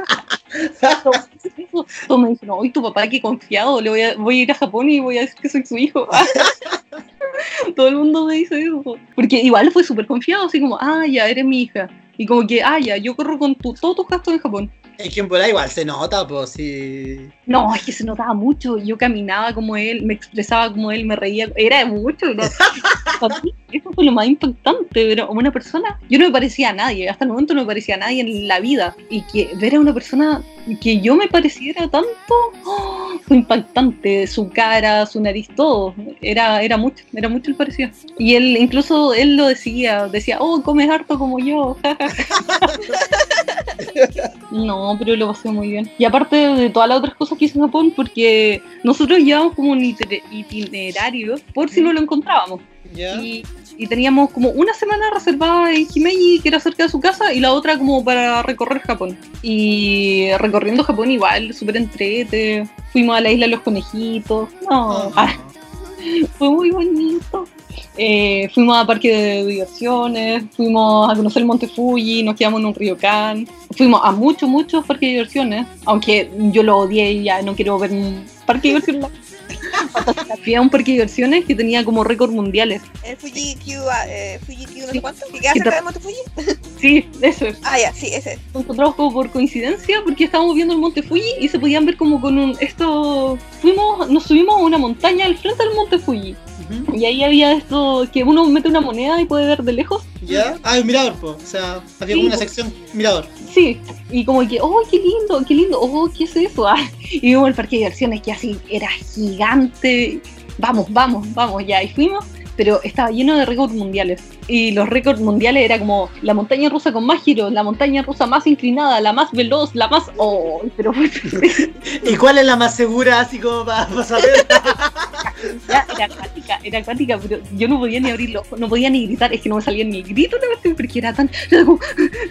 Todos me dicen, hoy tu papá, qué confiado, le voy a, voy a ir a Japón y voy a decir que soy su hijo. Todo el mundo me dice eso. Porque igual fue súper confiado, así como, ah, ya, eres mi hija. Y como que, ah, ya, yo corro con tu, todos tus gastos en Japón. Es que por ahí igual se nota, pues sí. No, es que se notaba mucho. Yo caminaba como él, me expresaba como él, me reía. Era mucho. ¿No? Para mí, eso fue lo más impactante. Pero una persona, yo no me parecía a nadie. Hasta el momento no me parecía a nadie en la vida. Y que ver a una persona que yo me pareciera tanto, oh, fue impactante. Su cara, su nariz, todo. Era, era mucho, era mucho el parecido. Y él, incluso él lo decía, decía, oh, comes harto como yo. No, pero lo pasé muy bien. Y aparte de todas las otras cosas que hice en Japón, porque nosotros llevábamos como un itinerario por si no lo encontrábamos. ¿Ya? Y, y teníamos como una semana reservada en Himeji, que era cerca de su casa, y la otra como para recorrer Japón. Y recorriendo Japón igual, súper entrete. Fuimos a la isla de los conejitos. No, Oh. ah, fue muy bonito. Eh, fuimos a parque de diversiones, fuimos a conocer el Monte Fuji, nos quedamos en un ryokan, fuimos a muchos, muchos parques de diversiones, aunque yo lo odié y ya no quiero ver un parque de diversiones. Fui a un parque de diversiones que tenía como récord mundiales. El Fuji Q, eh, Fuji Q no sé cuánto, que queda cerca del Monte Fuji. Sí, eso es. Ah, ya, sí, ese. Nos encontramos como por coincidencia porque estábamos viendo el Monte Fuji y se podían ver como con un... esto fuimos, nos subimos a una montaña al frente del Monte Fuji. Uh-huh. Y ahí había esto que uno mete una moneda y puede ver de lejos. ¿Ya? Ah, un mirador, po. O sea, había sí, como una sección mirador. Sí, y como que, oh, qué lindo, qué lindo, oh, ¿qué es eso? Ah, y vimos el parque de diversiones que así era gigante. Vamos, vamos, vamos, ya, y fuimos. Pero estaba lleno de récords mundiales. Y los récords mundiales era como la montaña rusa con más giros, la montaña rusa más inclinada, la más veloz, la más... Oh, pero... ¿Y cuál es la más segura, así como para, para saber? Ya, era acuática, era acuática, pero yo no podía ni abrir los ojos, no podía ni gritar, es que no me salía ni el grito, no, porque era tan, era como,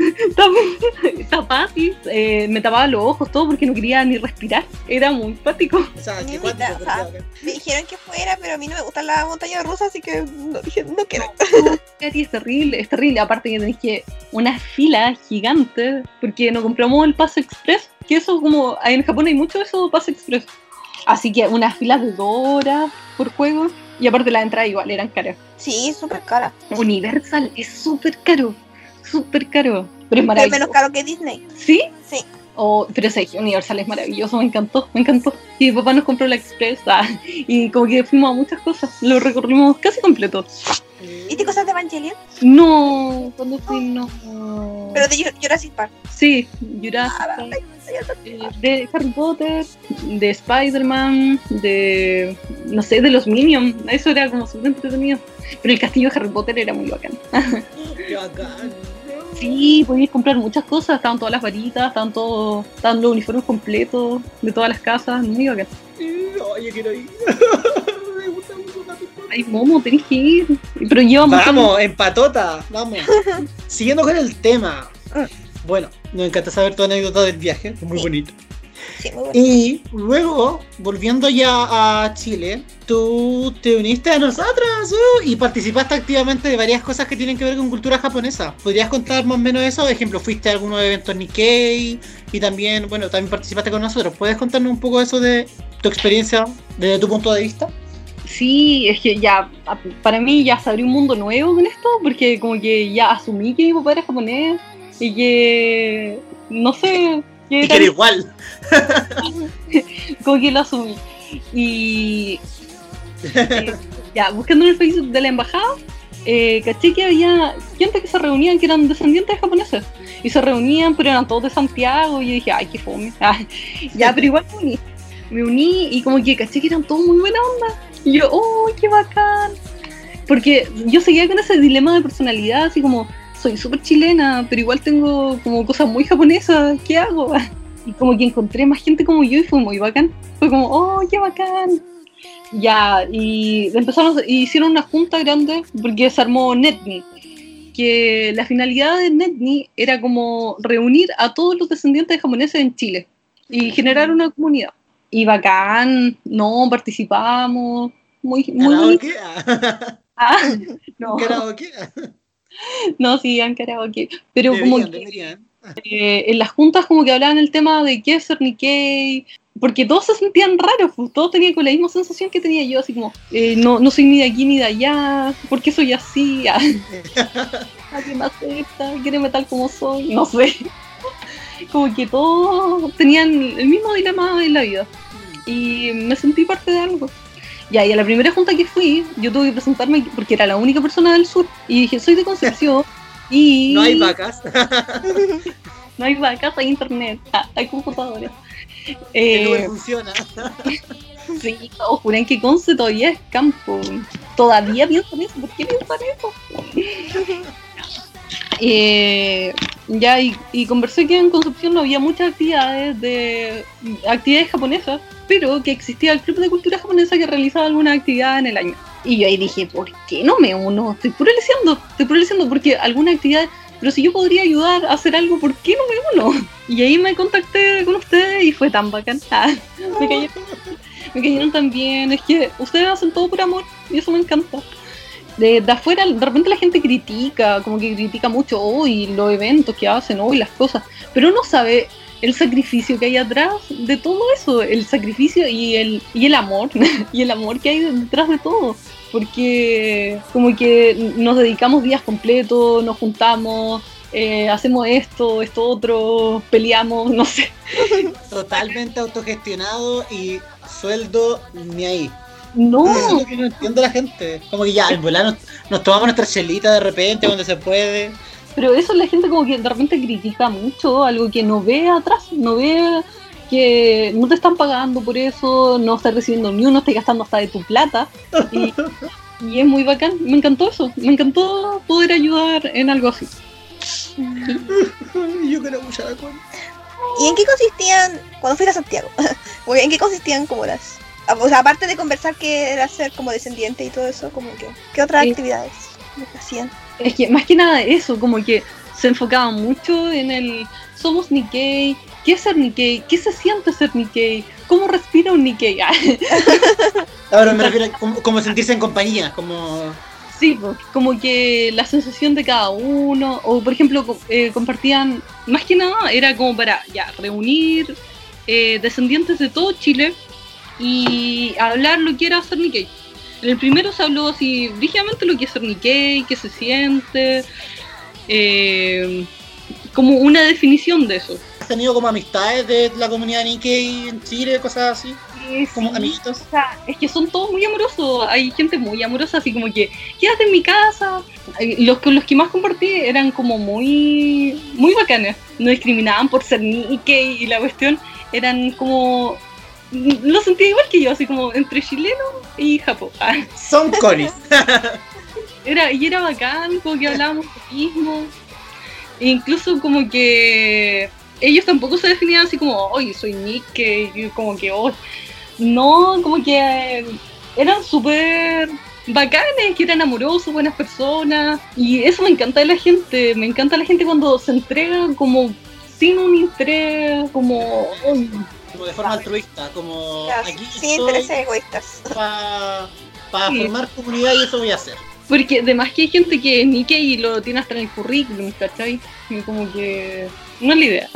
tan tapatis, eh, me tapaba los ojos, todo, porque no quería ni respirar, era muy pático. O sea, Ni qué mitad, cuático, o sea, porque- me dijeron que fuera, pero a mí no me gustan las montañas rusas, así que no, dije, no quiero. Es terrible, es terrible, aparte que tenés que una fila gigante, porque no compramos el Pase Express, que eso como, en Japón hay mucho eso, Pase Express. Así que unas filas de dos horas por juego. Y aparte las entradas igual eran caras. Sí, súper cara. Universal es súper caro. Súper caro. Pero es Pero maravilloso. menos caro que Disney. ¿Sí? Sí. Oh, pero sí, Universal es maravilloso. Me encantó, me encantó. Y mi papá nos compró la Express. Ah, y como que fuimos a muchas cosas. Lo recorrimos casi completo. ¿Viste cosas de Evangelion? No, cuando fui no. Pero de Jur- Jurassic Park. Sí, Jurassic Park. Eh, de Harry Potter, de Spider-Man, de, no sé, de los Minions, eso era como súper entretenido. Pero el castillo de Harry Potter era muy bacán. Qué bacán. Sí, podías comprar muchas cosas, estaban todas las varitas, estaban todos, estaban los uniformes completos de todas las casas, muy bacán. Oye, quiero ir. Me gusta mucho Harry Potter. Ay, Momo, tenés que ir. Pero llevamos... Vamos, en patota, vamos. Siguiendo con el tema. Bueno, nos encanta saber tu anécdota del viaje, es muy Sí. bonito. Sí, muy bueno. Y luego, volviendo ya a Chile, tú te uniste a nosotros uh, y participaste activamente de varias cosas que tienen que ver con cultura japonesa. ¿Podrías contar más o menos eso? Por ejemplo, fuiste a algunos eventos Nikkei y también, bueno, también participaste con nosotros. ¿Puedes contarnos un poco eso de tu experiencia desde tu punto de vista? Sí, es que ya, a- para mí ya se abrió un mundo nuevo con esto, porque como que ya asumí que mi papá era japonés y que, no sé, que Y era- que era igual. como que lo asumí. Y eh, ya, buscando en el Facebook de la embajada, eh, caché que había gente que se reunían que eran descendientes de japoneses. Y se reunían, pero eran todos de Santiago. Y yo dije, ay, qué fome. Ah, ya, pero igual me uní. Me uní y como que caché que eran todos muy buena onda. Y yo, oh, qué bacán. Porque yo seguía con ese dilema de personalidad, así como, soy súper chilena, pero igual tengo como cosas muy japonesas, ¿qué hago? Y como que encontré más gente como yo y fue muy bacán. Fue como, oh, qué bacán. Ya, y empezaron, y hicieron una junta grande porque se armó NetMe. Que la finalidad de NetMe era como reunir a todos los descendientes de japoneses en Chile y generar una comunidad. Y bacán, no, participamos, muy, muy bonito. Karaoke. Ah, no, Karaoke. no, sí, han karaoke. Pero como Deberían, que deberían. eh, en las juntas como que hablaban el tema de qué es ser Nikkei, porque todos se sentían raros, pues, todos tenían con la misma sensación que tenía yo, así como, eh, no, no soy ni de aquí ni de allá, ¿por qué soy así? Ah, nadie me acepta, quiere tal como soy, no sé. Como que todos tenían el mismo dilema en la vida. Y me sentí parte de algo. Ya, y a la primera junta que fui, yo tuve que presentarme porque era la única persona del sur. Y dije, soy de Concepción. Y No hay vacas. no hay vacas, hay internet, ah, hay computadores. El Uber Eh, funciona. sí, todos juran que Conce todavía es campo. Todavía piensan eso, ¿por qué piensan eso? Eh, ya, y, y conversé que en Concepción no había muchas actividades de actividades japonesas, pero que existía el Club de Cultura Japonesa que realizaba alguna actividad en el año. Y yo ahí dije, ¿por qué no me uno? Estoy puro leseando, estoy puro leseando porque alguna actividad, pero si yo podría ayudar a hacer algo, ¿por qué no me uno? Y ahí me contacté con ustedes y fue tan bacán. Ah, me, cayeron, me cayeron tan bien, es que ustedes hacen todo por amor y eso me encanta. De, de afuera, de repente la gente critica, como que critica mucho hoy los eventos que hacen, hoy las cosas, pero no sabe el sacrificio que hay atrás de todo eso, el sacrificio y el, y el amor, y el amor que hay detrás de todo, porque como que nos dedicamos días completos, nos juntamos, eh, hacemos esto, esto otro, peleamos, no sé. Totalmente autogestionado y sueldo ni ahí. No, Eso es lo que no entiende la gente. Como que ya, en volar nos, nos tomamos nuestra chelita de repente cuando se puede. pero eso la gente como que de repente critica mucho, algo que no ve atrás, no ve que no te están pagando por eso, no estás recibiendo ni uno, estás gastando hasta de tu plata. Y, y es muy bacán, me encantó eso, me encantó poder ayudar en algo así. Yo quiero mucha la cuenta. ¿Y en qué consistían, cuando fuiste a Santiago, en qué consistían como las O sea, aparte de conversar que era ser como descendiente y todo eso, como que, ¿qué otras Sí. actividades hacían? Es que más que nada eso, como que se enfocaba mucho en el somos Nikkei, ¿qué es ser Nikkei? ¿Qué se siente ser Nikkei? ¿Cómo respira un Nikkei? Ah, Ahora me refiero a como, como sentirse en compañía, como... sí, pues, como que la sensación de cada uno, o por ejemplo, co- eh, compartían, más que nada era como para ya reunir eh, descendientes de todo Chile y hablar lo que era ser Nikkei. En el primero se habló así brígidamente lo que es ser Nikkei, qué se siente, eh, como una definición de eso. ¿Has tenido como amistades de la comunidad Nikkei en Chile, cosas así? Como Sí, amiguitos. o sea, es que son todos muy amorosos, hay gente muy amorosa, así como que quédate en mi casa. Eh, Los con los que más compartí eran como muy muy bacanes, no discriminaban por ser Nikkei y la cuestión, eran como, lo sentía igual que yo, así como entre chileno y Japón. Ah, Son colis. era, y era bacán, como que hablábamos lo mismo, e incluso como que ellos tampoco se definían así como, hoy soy Nikkei, y como que, oh, no, como que eh, eran súper bacanes, que eran amorosos, buenas personas, y eso me encanta de la gente, me encanta la gente cuando se entrega como sin un interés, como, uy, Como de forma altruista, como Ya, aquí sin estoy intereses egoístas. para pa Sí. formar comunidad y eso voy a hacer. porque además que hay gente que es Nikkei y lo tiene hasta en el currículum, ¿cachai? Y como que no es la idea.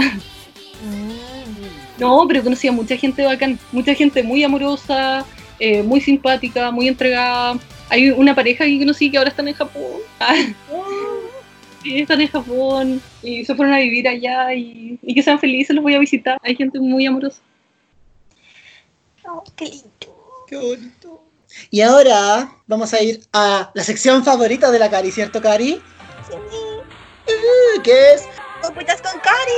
No, pero conocí a mucha gente bacán, mucha gente muy amorosa, eh, muy simpática, muy entregada. Hay una pareja que conocí que ahora están en Japón. Ah, sí, están en Japón y se fueron a vivir allá y, y que sean felices, los voy a visitar. Hay gente muy amorosa. Oh, qué lindo. Qué bonito. Y ahora vamos a ir a la sección favorita de la Cari, ¿cierto, Cari? Sí. Uh, ¿Qué es? Copitas con Cari.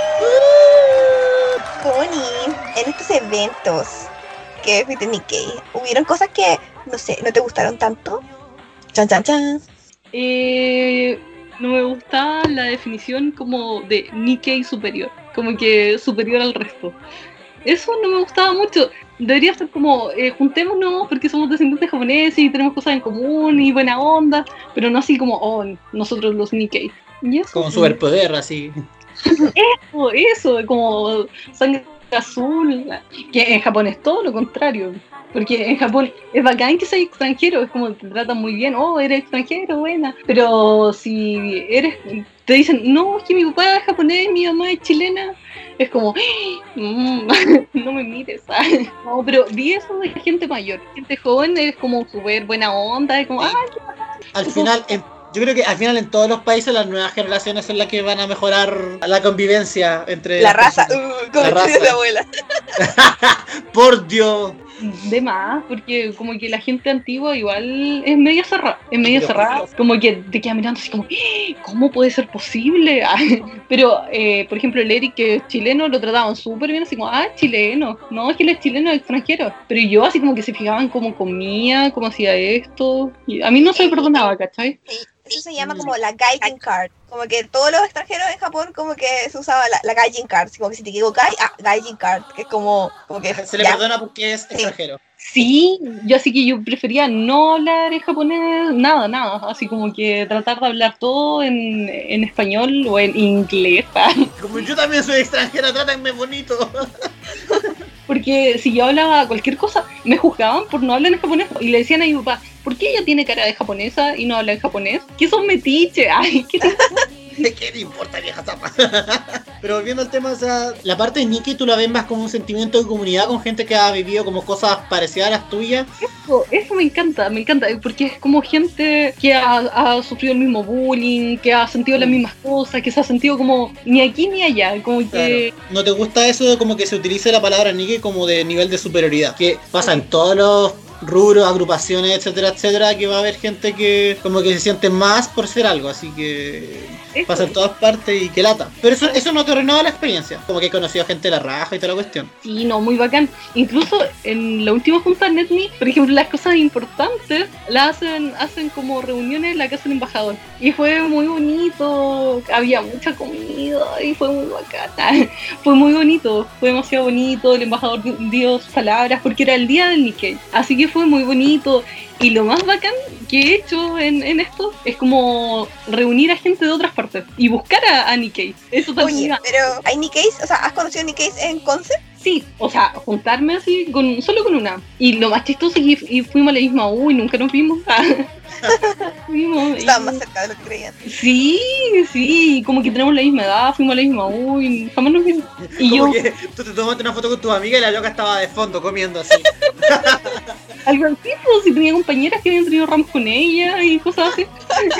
Connie, en estos eventos que fuiste Nikkei, ¿hubieron cosas que, no sé, no te gustaron tanto? Chan, chan, chan. Eh, no me gusta la definición como de Nikkei superior, como que superior al resto. Eso no me gustaba mucho. Debería ser como, eh, juntémonos porque somos descendientes japoneses y tenemos cosas en común y buena onda, pero no así como, oh, nosotros los Nikkei. Y eso, Como un superpoder, así. eso, eso, como sangre azul, que en Japón es todo lo contrario. Porque en Japón es bacán que seas extranjero, es como te tratan muy bien, oh, eres extranjero, buena. Pero si eres, te dicen, no, es que mi papá es japonés, mi mamá es chilena, es como, "Mm, no me mires". ¿Sabes? No, pero vi eso de gente mayor, gente joven es como súper buena onda, es como, Sí. ah, Al final, en- yo creo que al final en todos los países las nuevas generaciones son las que van a mejorar la convivencia entre La las raza, personas. uh, como La dice raza. la abuela. Por Dios. de más, porque como que la gente antigua igual es media cerrada, es media Pero cerrada, curioso. como que te queda mirando así como, "¡Ah! ¿cómo puede ser posible?". Ah, pero, eh, por ejemplo, el Eric, que es chileno, lo trataban súper bien, así como, ah, chileno, no, es que él es chileno, es extranjero, pero yo así como que se fijaban cómo comía, cómo hacía esto, y a mí no se me perdonaba, ¿cachai? Sí, eso se llama como la gaijin card. Como que todos los extranjeros en Japón como que se usaba la, la gaijin card. Así como que si te equivocas, ah, gaijin card. Que es como, como que Se le ya. perdona porque es extranjero. Sí, yo así que yo prefería no hablar en japonés, nada, nada, así como que tratar de hablar todo en, en español o en inglés, ah. Como yo también soy extranjera, trátenme bonito. Porque si yo hablaba cualquier cosa, me juzgaban por no hablar en japonés. Y le decían a mi papá, ¿por qué ella tiene cara de japonesa y no habla en japonés? ¿Qué son metiche? Ay, ¿qué te... ¿Qué te importa, vieja zapa? Pero volviendo al tema, o sea, la parte de Nikkei tú la ves más como un sentimiento de comunidad con gente que ha vivido como cosas parecidas a las tuyas. Eso, eso me encanta, me encanta, porque es como gente que ha, ha sufrido el mismo bullying, que ha sentido las mismas cosas, que se ha sentido como ni aquí ni allá, como que... Claro. ¿No te gusta eso de como que se utilice la palabra Nikkei como de nivel de superioridad? Que pasa en todos los rubros, agrupaciones, etcétera, etcétera, que va a haber gente que como que se siente más por ser algo, así que Eso. pasa en todas partes y que lata. Pero eso, eso no te renueva la experiencia, como que he conocido gente de la raja y toda la cuestión. Sí, no, muy bacán. Incluso en la última junta de NetMe, por ejemplo, las cosas importantes las hacen, hacen como reuniones en la casa del embajador. Y fue muy bonito, había mucha comida y fue muy bacana. Fue muy bonito, fue demasiado bonito. El embajador dio sus palabras porque era el día del Nikkei. Así que fue muy bonito. Y lo más bacán que he hecho en, en esto es como reunir a gente de otras partes y buscar a, a Nikkei. Eso también. Oye, pero ¿hay Nikkeis? O sea, ¿has conocido Nikkeis en Conce? Sí, o sea, juntarme así con solo con una. Y lo más chistoso es que y fuimos a la misma U y nunca nos vimos. Fuimos, Estaban y- más cerca de lo que creían. Sí, sí, como que tenemos la misma edad, fuimos a la misma U y jamás nos vimos. Y Como yo, que tú te tomaste una foto con tu amiga y la loca estaba de fondo comiendo así. algo así, pues, si tenía compañeras que habían tenido ramos con ella y cosas así.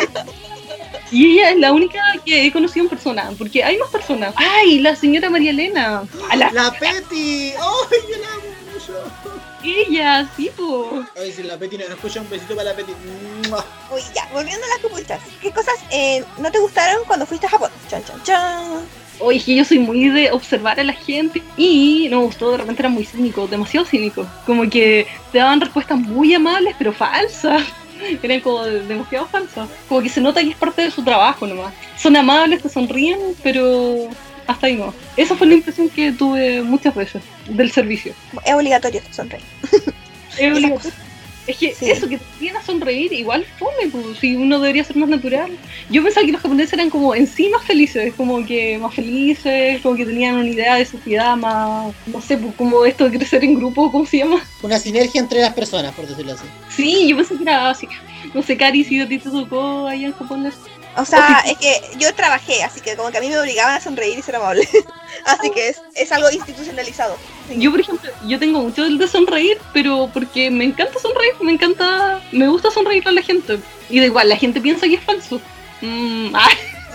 Y ella es la única que he conocido en persona, porque hay más personas. ¡Ay, la señora María Elena! A la, ¡La Peti! ¡Ay, yo la amo mucho! ella, sí, pues. Ay, si la Peti no escucha, un besito para la Peti. ¡Mua! Uy, ya, volviendo a las propuestas. ¿Qué cosas eh, no te gustaron cuando fuiste a Japón? Chan, chan, chan. Oye, es que yo soy muy de observar a la gente y no me gustó, de repente eran muy cínicos, demasiado cínicos. Como que te daban respuestas muy amables, pero falsas. Eran como de- demasiado falsas. Como que se nota que es parte de su trabajo nomás. Son amables, te sonríen, pero hasta ahí no. Esa fue la impresión que tuve muchas veces del servicio. Es obligatorio sonreír. Es obligatorio. Es que Sí. eso que te viene a sonreír, igual fome, pues, si uno debería ser más natural. Yo pensaba que los japoneses eran como en sí más felices, como que más felices, como que tenían una idea de sociedad más, no sé, pues, como esto de crecer en grupo, ¿cómo se llama? Una sinergia entre las personas, por decirlo así. Sí, yo pensé que era así. No sé, Cari, si a ti te tocó allá en Japón. eso. O sea, es que yo trabajé, así que como que a mí me obligaban a sonreír y ser amable. Así que es, es algo institucionalizado. Yo, por ejemplo, yo tengo mucho del de sonreír, pero porque me encanta sonreír, me encanta, me gusta sonreír a la gente. Y da igual, la gente piensa que es falso. Mm, ah.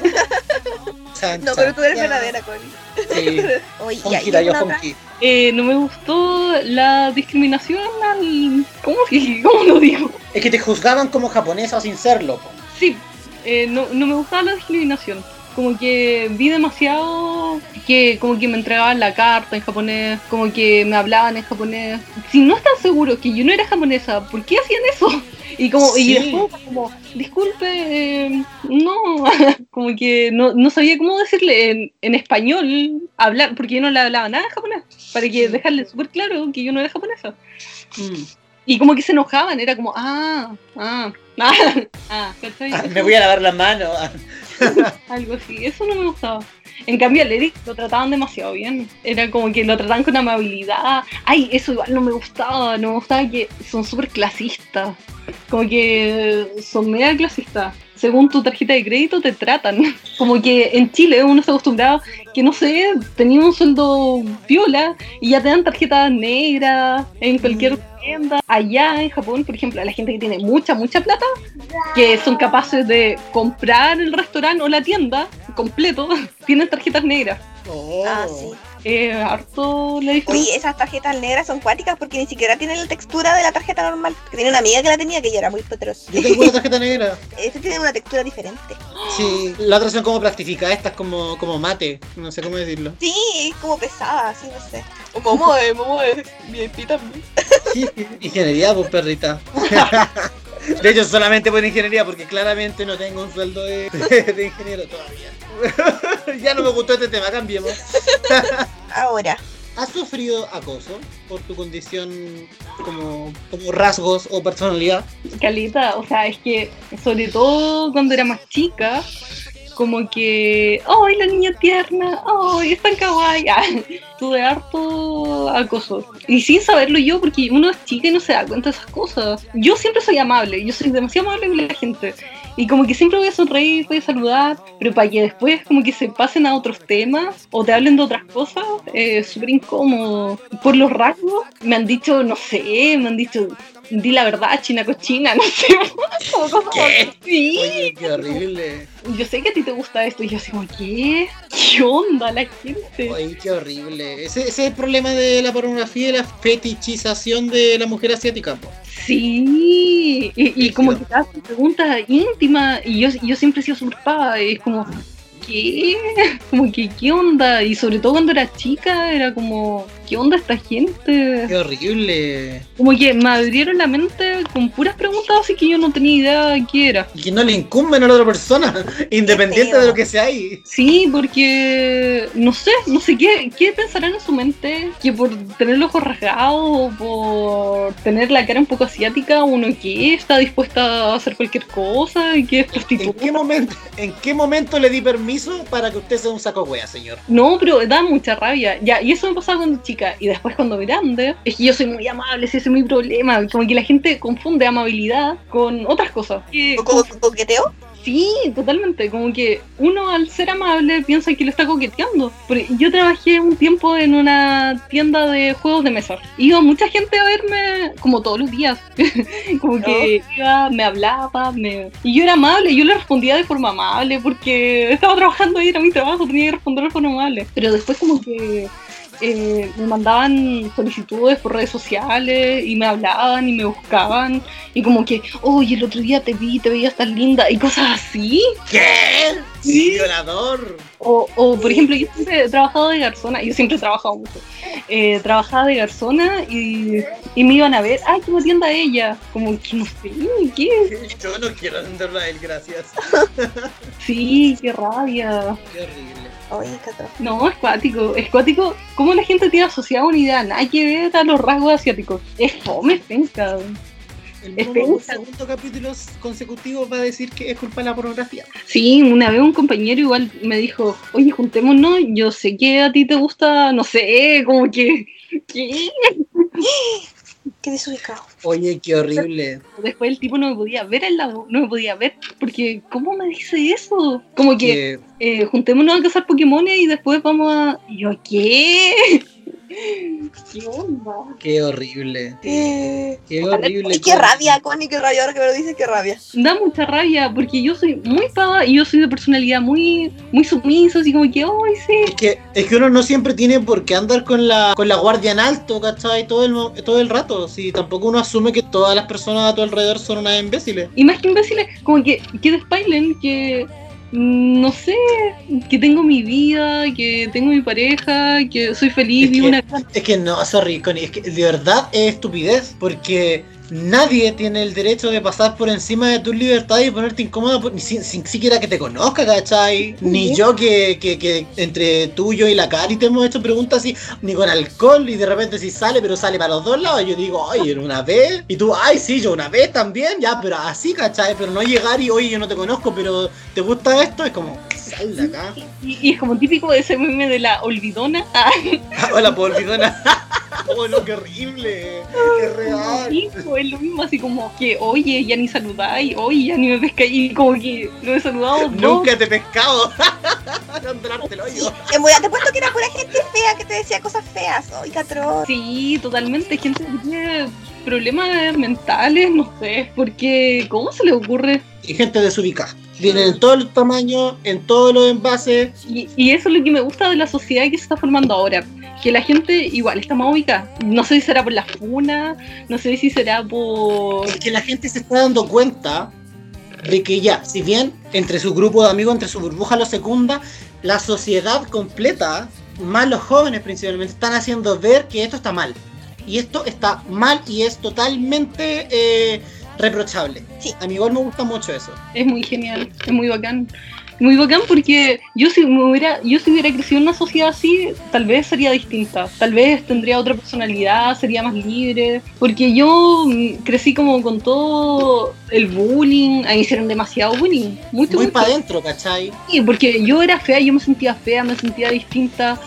Chan, No, chan, pero tú eres chan. verdadera, Connie. Sí. Oye, ya, Funky, ¿y Dayo alguna otra? Funky. Eh, no me gustó la discriminación al... ¿Cómo, que- cómo lo digo? Es que te juzgaban como japonesa sin serlo. po. Sí, eh, no, no me gustaba la discriminación. Como que vi demasiado que como que me entregaban la carta en japonés, como que me hablaban en japonés. Si no están seguros que yo no era japonesa, ¿por qué hacían eso? Y como y Sí. después como, disculpe, eh, no, como que no, no sabía cómo decirle en, en español, hablar, porque yo no le hablaba nada en japonés, para que dejarle súper claro que yo no era japonesa. Mm. Y como que se enojaban, era como, ah, ah, ah, ah, ¿cachai? Ah, me voy a lavar las manos. Algo así, eso no me gustaba. En cambio al Eric lo trataban demasiado bien. Era como que lo trataban con amabilidad. Ay, eso igual no me gustaba. No me gustaba que son súper clasistas. Como que son mega clasistas. Según tu tarjeta de crédito te tratan. Como que en Chile uno está acostumbrado que, no sé, tenía un sueldo viola y ya te dan tarjetas negras en cualquier tienda. Allá en Japón, por ejemplo, a la gente que tiene mucha, mucha plata, que son capaces de comprar el restaurante o la tienda completo, tienen tarjetas negras. Oh. Ah, sí. Eh, harto la diferencia. Oye, esas tarjetas negras son cuáticas porque ni siquiera tienen la textura de la tarjeta normal. Que tenía una amiga que la tenía que ella era muy poderosa. Yo tengo una tarjeta negra. Este tiene una textura diferente. Sí, la otra son como plastificadas, estas como, como mate. No sé cómo decirlo. Sí, es como pesada, así no sé. O momoe, momoe, mi pita. Sí, ingeniería, pues perrita. De hecho, solamente por ingeniería, porque claramente no tengo un sueldo de, de ingeniero todavía. Ya no me gustó este tema, cambiemos. Ahora, ¿Has sufrido acoso por tu condición como, como rasgos o personalidad? Caleta, o sea, es que sobre todo cuando era más chica, como que, ¡ay, la niña tierna! ¡Ay, es tan kawaii! Ah, tuve harto acoso. Y sin saberlo yo, porque uno es chica y no se da cuenta de esas cosas. Yo siempre soy amable, yo soy demasiado amable con la gente. Y como que siempre voy a sonreír, voy a saludar, pero para que después como que se pasen a otros temas o te hablen de otras cosas, es súper incómodo. Por los rasgos, me han dicho, no sé, me han dicho, di la verdad, china cochina, no sé. Como cosas ¿Qué? así. Oye, qué horrible. Yo sé que a ti te gusta esto y yo así como, ¿qué? ¿Qué onda la gente? Oye, qué horrible. Ese, ese es el problema de la pornografía y la fetichización de la mujer asiática. Po. Sí, y, y como que te hacen preguntas íntimas, y yo, yo siempre he sido surpada, y es como, ¿qué? Como que, ¿qué onda? Y sobre todo cuando era chica, era como, ¿qué onda esta gente? Qué horrible. Como que me abrieron la mente con puras preguntas, así que yo no tenía idea de qué era. Y que no le incumben a la otra persona, independiente de lo que sea ahí. Sí, porque no sé, no sé qué, qué pensarán en su mente, que por tener los ojos rasgados o por tener la cara un poco asiática, uno que está dispuesta a hacer cualquier cosa y que es ¿En prostituta. qué momento, en qué momento le di permiso para que usted sea un saco wea, señor? No, pero da mucha rabia. Ya, y eso me pasaba cuando chica. Y después cuando grande, es que yo soy muy amable, ese es mi problema. Como que la gente confunde amabilidad con otras cosas. Que, ¿O co- co- coqueteo? sí, totalmente. Como que uno al ser amable piensa que lo está coqueteando. Porque yo trabajé un tiempo en una tienda de juegos de mesa. Iba mucha gente a verme como todos los días. Como que iba, me hablaba, me... y yo era amable, yo le respondía de forma amable porque estaba trabajando ahí, era mi trabajo, tenía que responder de forma amable. Pero después como que eh, me mandaban solicitudes por redes sociales y me hablaban y me buscaban y como que, oye, el otro día te vi, te veías tan linda y cosas así. ¿Qué? Sí. Violador. O, o por ejemplo, yo siempre he trabajado de garzona, yo siempre he trabajado mucho, eh, trabajaba de garzona y, y me iban a ver, ay, qué atienda ella, como que no sé, ¿qué? Yo no quiero atenderla a él, gracias. Sí, qué rabia. Qué horrible. Oye, Cato. No, es cuático, es cuático, ¿cómo la gente tiene asociada una idea? Nada que ver a los rasgos asiáticos, es fome, penca. El Es mono por penca. segundo capítulo consecutivo va a decir que es culpa de la pornografía. Sí, una vez un compañero igual me dijo, oye, juntémonos, yo sé que a ti te gusta, no sé, como que, ¿qué? Qué desubicado. Oye, qué horrible. Después el tipo no me podía ver al lado, no me podía ver, porque ¿cómo me dice eso? Como que Que eh, juntémonos a cazar Pokémones y después vamos a... Y yo, ¿qué? ¿Qué onda? Qué horrible. Eh, Qué Ojalá- horrible. y qué rabia, Connie, qué rabia. Ahora que me lo dices, qué rabia. Da mucha rabia, porque yo soy muy pava y yo soy de personalidad muy muy sumisa, así como que, ¡ay, sí! Es que, es que uno no siempre tiene por qué andar con la, con la guardia en alto, ¿cachai? Todo el, mo- todo el rato. Si tampoco uno asume que todas las personas a tu alrededor son unas imbéciles. Y más que imbéciles, como que, que despailen, que... No sé, que tengo mi vida, que tengo mi pareja, que soy feliz, Es vivo que- una... Es que no, sorry, Connie, es que de verdad es estupidez, porque nadie tiene el derecho de pasar por encima de tus libertades y ponerte incómodo por- ni sin, sin siquiera que te conozca, ¿cachai? Ni yo que, que, que entre tú, yo y la Cari te hemos hecho preguntas así, ni con alcohol, y de repente si sale, pero sale para los dos lados, yo digo, ay, una vez, y tú, ay, sí, yo una vez también, ya, pero así, ¿cachai? Pero no llegar y, oye, yo no te conozco, pero ¿te gusta esto? Es como, sal de acá. Y, y es como típico de ese meme de la olvidona. Ah, Ah, hola, polvidona. Oh, no, qué horrible. Es real. sí, pues, es lo mismo, así como que, oye, ya ni saludáis, oye, ya ni me pescáis, y como que no he saludado dos. Nunca te he pescado. No entrarte el hoyo. En verdad, te he puesto que era pura gente fea que te decía cosas feas. Oye, catrón. Sí, totalmente, gente que tiene problemas mentales, no sé, porque ¿cómo se le ocurre? Y gente desubicada. Vienen en todos los tamaños, en todos los envases. Y, y eso es lo que me gusta de la sociedad que se está formando ahora, que la gente igual está más ubicada. No sé si será por la funa, no sé si será por... Es que la gente se está dando cuenta de que ya, si bien entre su grupo de amigos, entre su burbuja lo secunda, la sociedad completa, más los jóvenes principalmente, están haciendo ver que esto está mal. Y esto está mal y es totalmente eh, reprochable. Sí. A mí igual me gusta mucho eso. Es muy genial, es muy bacán. Muy bacán porque yo si me hubiera, yo si hubiera crecido en una sociedad así, tal vez sería distinta, tal vez tendría otra personalidad, sería más libre, porque yo mm, crecí como con todo el bullying, ahí hicieron demasiado bullying, mucho, Muy mucho. para adentro, ¿cachai? Sí, porque yo era fea, yo me sentía fea, me sentía distinta.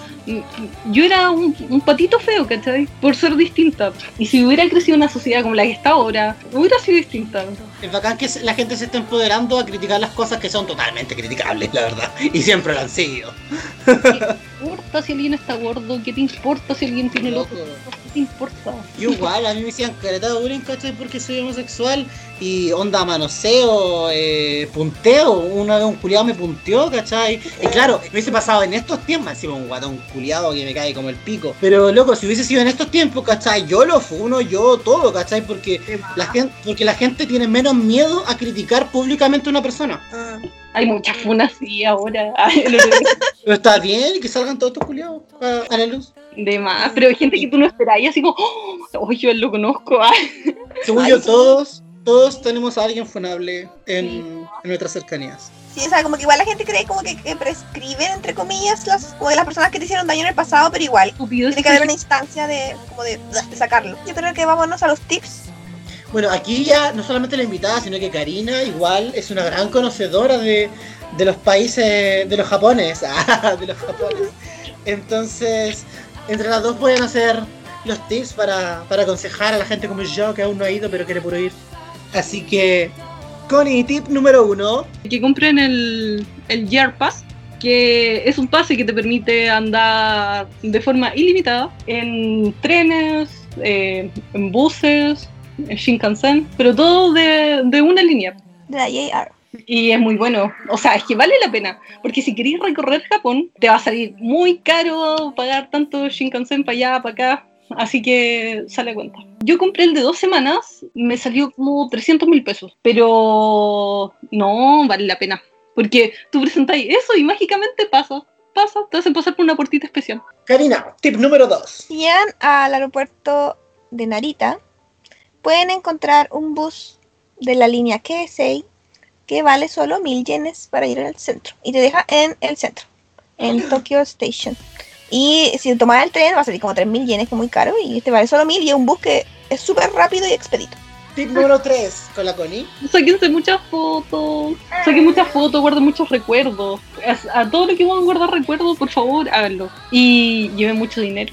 Yo era un, un patito feo, ¿cachai? Por ser distinta. Y si hubiera crecido en una sociedad como la que está ahora, hubiera sido distinta. Es bacán que la gente se esté empoderando a criticar las cosas que son totalmente criticables, la verdad. Y siempre lo han sido. importa si alguien está gordo? ¿Qué te importa si alguien tiene loco? Loco. ¿Qué te importa? Igual, a mí me decían careta de bullying, ¿cachai? Porque soy homosexual y onda manoseo, eh, punteo. Una vez un culiado me punteó, ¿cachai? Y claro, me hubiese pasado en estos tiempos, encima un guatón culiado que me cae como el pico. Pero loco, si hubiese sido en estos tiempos, ¿cachai? Yo lo funo, yo todo, ¿cachai? Porque la gente, porque la gente tiene menos miedo a criticar públicamente a una persona. Mm. Hay muchas funas sí ahora. Pero está bien y que salgan todos estos culiados a, a la luz. De más, pero hay gente que tú no esperas y así como, oh, oh, yo lo conozco. Según Ay, yo, sí. todos, todos tenemos a alguien funable en, en nuestras cercanías. Sí, o sea, como que igual la gente cree como que, que prescriben, entre comillas, las, como de las personas que te hicieron daño en el pasado, pero igual Estúpido, tiene que haber una instancia de, como de, de sacarlo. Yo creo que vámonos a los tips. Bueno, aquí ya no solamente la invitada, sino que Karina igual es una gran conocedora de, de los países, de los japones, ah, de los japones. Entonces, entre las dos pueden hacer los tips para, para aconsejar a la gente como yo, que aún no ha ido, pero quiere puro ir. Así que, Connie, tip número uno. que compren el, el Year Pass, que es un pase que te permite andar de forma ilimitada en trenes, eh, en buses, en Shinkansen, pero todo de, de una línea. De la J R. Y es muy bueno, o sea, es que vale la pena, porque si queréis recorrer Japón, te va a salir muy caro pagar tanto Shinkansen para allá, para acá, así que sale a cuenta. Yo compré el de dos semanas, me salió como trescientos mil pesos, pero no vale la pena, porque tú presentáis eso y mágicamente pasa, pasa, te hacen pasar por una puertita especial. Karina, tip número dos. Si llegan al aeropuerto de Narita, pueden encontrar un bus de la línea Keisei que vale solo mil yenes para ir al centro y te deja en el centro, en Tokyo Station. Y si tomas el tren va a salir como tres mil yenes, que es muy caro, y este vale solo mil y es un bus que es súper rápido y expedito. Tip número tres con la Connie. Sáquense muchas fotos, saquen muchas fotos, guarden muchos recuerdos. A, a todo lo que puedan guardar recuerdos, por favor, háganlo. Y lleven mucho dinero.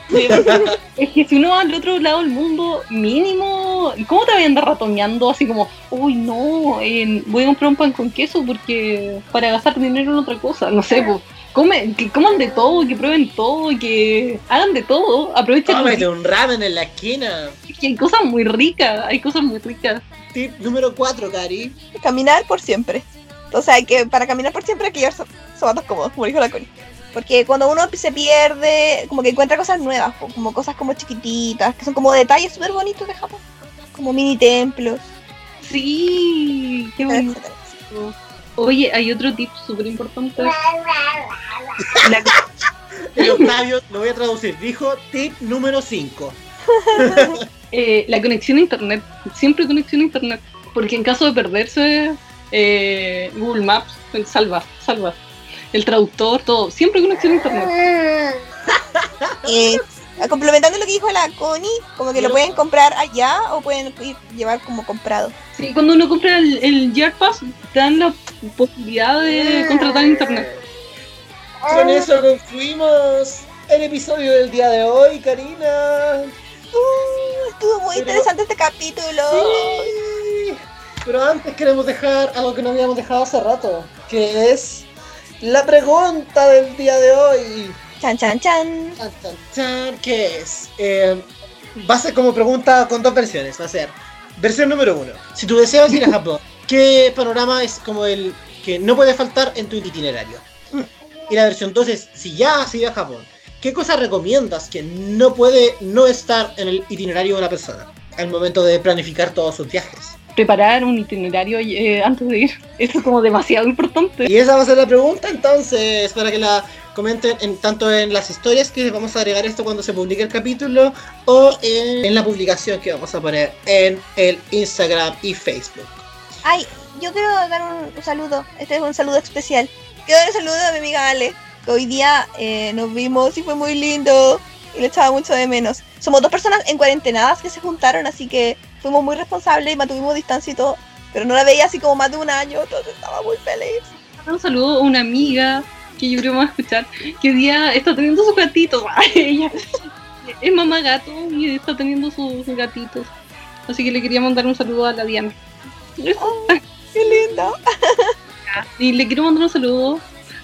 Es que si uno va al otro lado del mundo, mínimo, ¿cómo te voy a andar ratoneando así como, uy, no, eh, voy a comprar un pan con queso porque para gastar dinero en otra cosa? No sé, pues. Comen, que coman de todo, que prueben todo, que hagan de todo, aprovechen. Cómete un ramen en la esquina. Que hay cosas muy ricas, hay cosas muy ricas. Tip número cuatro, Cari. Caminar por siempre. O sea, que para caminar por siempre hay que llevar so- zapatos cómodos, como dijo la Connie. Porque cuando uno se pierde, como que encuentra cosas nuevas, po, como cosas como chiquititas, que son como detalles súper bonitos de Japón. Como mini templos, Sí, qué bonito. etcétera. Oye, hay otro tip súper importante. La- El Octavio, lo voy a traducir. Dijo tip número cinco. eh, la conexión a internet. Siempre conexión a internet. Porque en caso de perderse, eh, Google Maps pues, salva, salva. El traductor, todo. Siempre conexión a internet. Eh, complementando lo que dijo la Connie, como que lo pueden comprar allá o pueden ir, llevar como comprado. Sí, cuando uno compra el, el Year Pass, te dan la posibilidad de contratar internet. Con eso concluimos el episodio del día de hoy, Karina. Uh, estuvo muy Pero- interesante este capítulo. Sí. Pero antes queremos dejar algo que no habíamos dejado hace rato, que es la pregunta del día de hoy. Chan, chan, chan. Chan, chan, chan, ¿qué es? Eh, va a ser como pregunta con dos versiones. Va a ser versión número uno. Si tú deseas ir a Japón, ¿qué panorama es como el que no puede faltar en tu itinerario? Y la versión dos es, si ya has ido a Japón, ¿qué cosas recomiendas que no puede no estar en el itinerario de una persona al momento de planificar todos sus viajes? Preparar un itinerario eh, antes de ir. Eso es como demasiado importante. Y esa va a ser la pregunta, entonces, para que la comenten en, tanto en las historias que vamos a agregar esto cuando se publique el capítulo, o en, en la publicación que vamos a poner en el Instagram y Facebook. Ay, yo quiero dar un, un saludo. Este es un saludo especial. Quiero dar un saludo a mi amiga Ale, que hoy día eh, nos vimos y fue muy lindo. Y le echaba mucho de menos. Somos dos personas en cuarentenadas que se juntaron, así que fuimos muy responsables y mantuvimos distancia y todo. Pero no la veía así como más de un año, entonces estaba muy feliz. Un saludo a una amiga que yo creo que va a escuchar, que hoy día está teniendo sus gatitos. Ella es mamá gato y está teniendo sus gatitos. Así que le quería mandar un saludo a la Diana. Oh, ¡qué lindo! Y le quiero mandar un saludo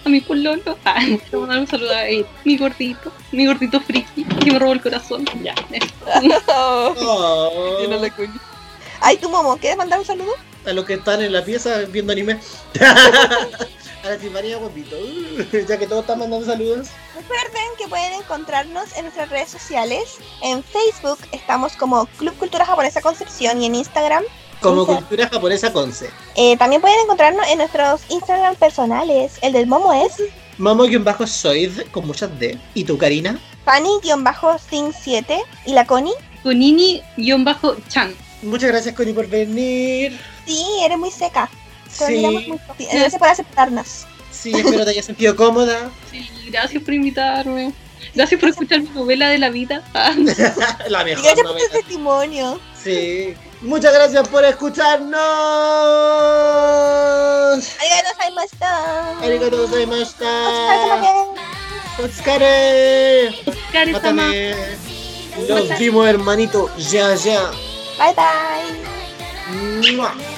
a mi pololo. Ah, le voy a mandar un saludo a él, mi gordito, mi gordito friki, que me robó el corazón. Ya, eso. Oh. Yo no la coño. Ay, tu Momo, ¿quieres mandar un saludo? A los que están en la pieza viendo anime. A la Timaría guapito. Uh, ya que todos están mandando saludos. Recuerden que pueden encontrarnos en nuestras redes sociales. En Facebook estamos como Club Cultura Japonesa Concepción y en Instagram Como Insta- cultura japonesa Conce. eh, también pueden encontrarnos en nuestros Instagram personales. El del Momo es Momo-soid con muchas D. ¿Y tú, Karina? Fanny-Sin siete y la Connie. Conini-chan. Muchas gracias, Connie, por venir. Sí, eres muy seca. Te lo Sí. miramos muy sí, gracias por aceptarnos. Sí, espero te hayas sentido cómoda. Sí, gracias por invitarme. Gracias por escuchar mi novela de la vida. Ah, La Y mejor gracias por tu novela. testimonio. Sí. Muchas gracias por escucharnos. Arigatou gozaimashita. Arigatou gozaimashita. Otsukare. Otsukare. Kare-sama. Mátame. Nos vimos, hermanito. Ya, ya. Bye bye. Mua.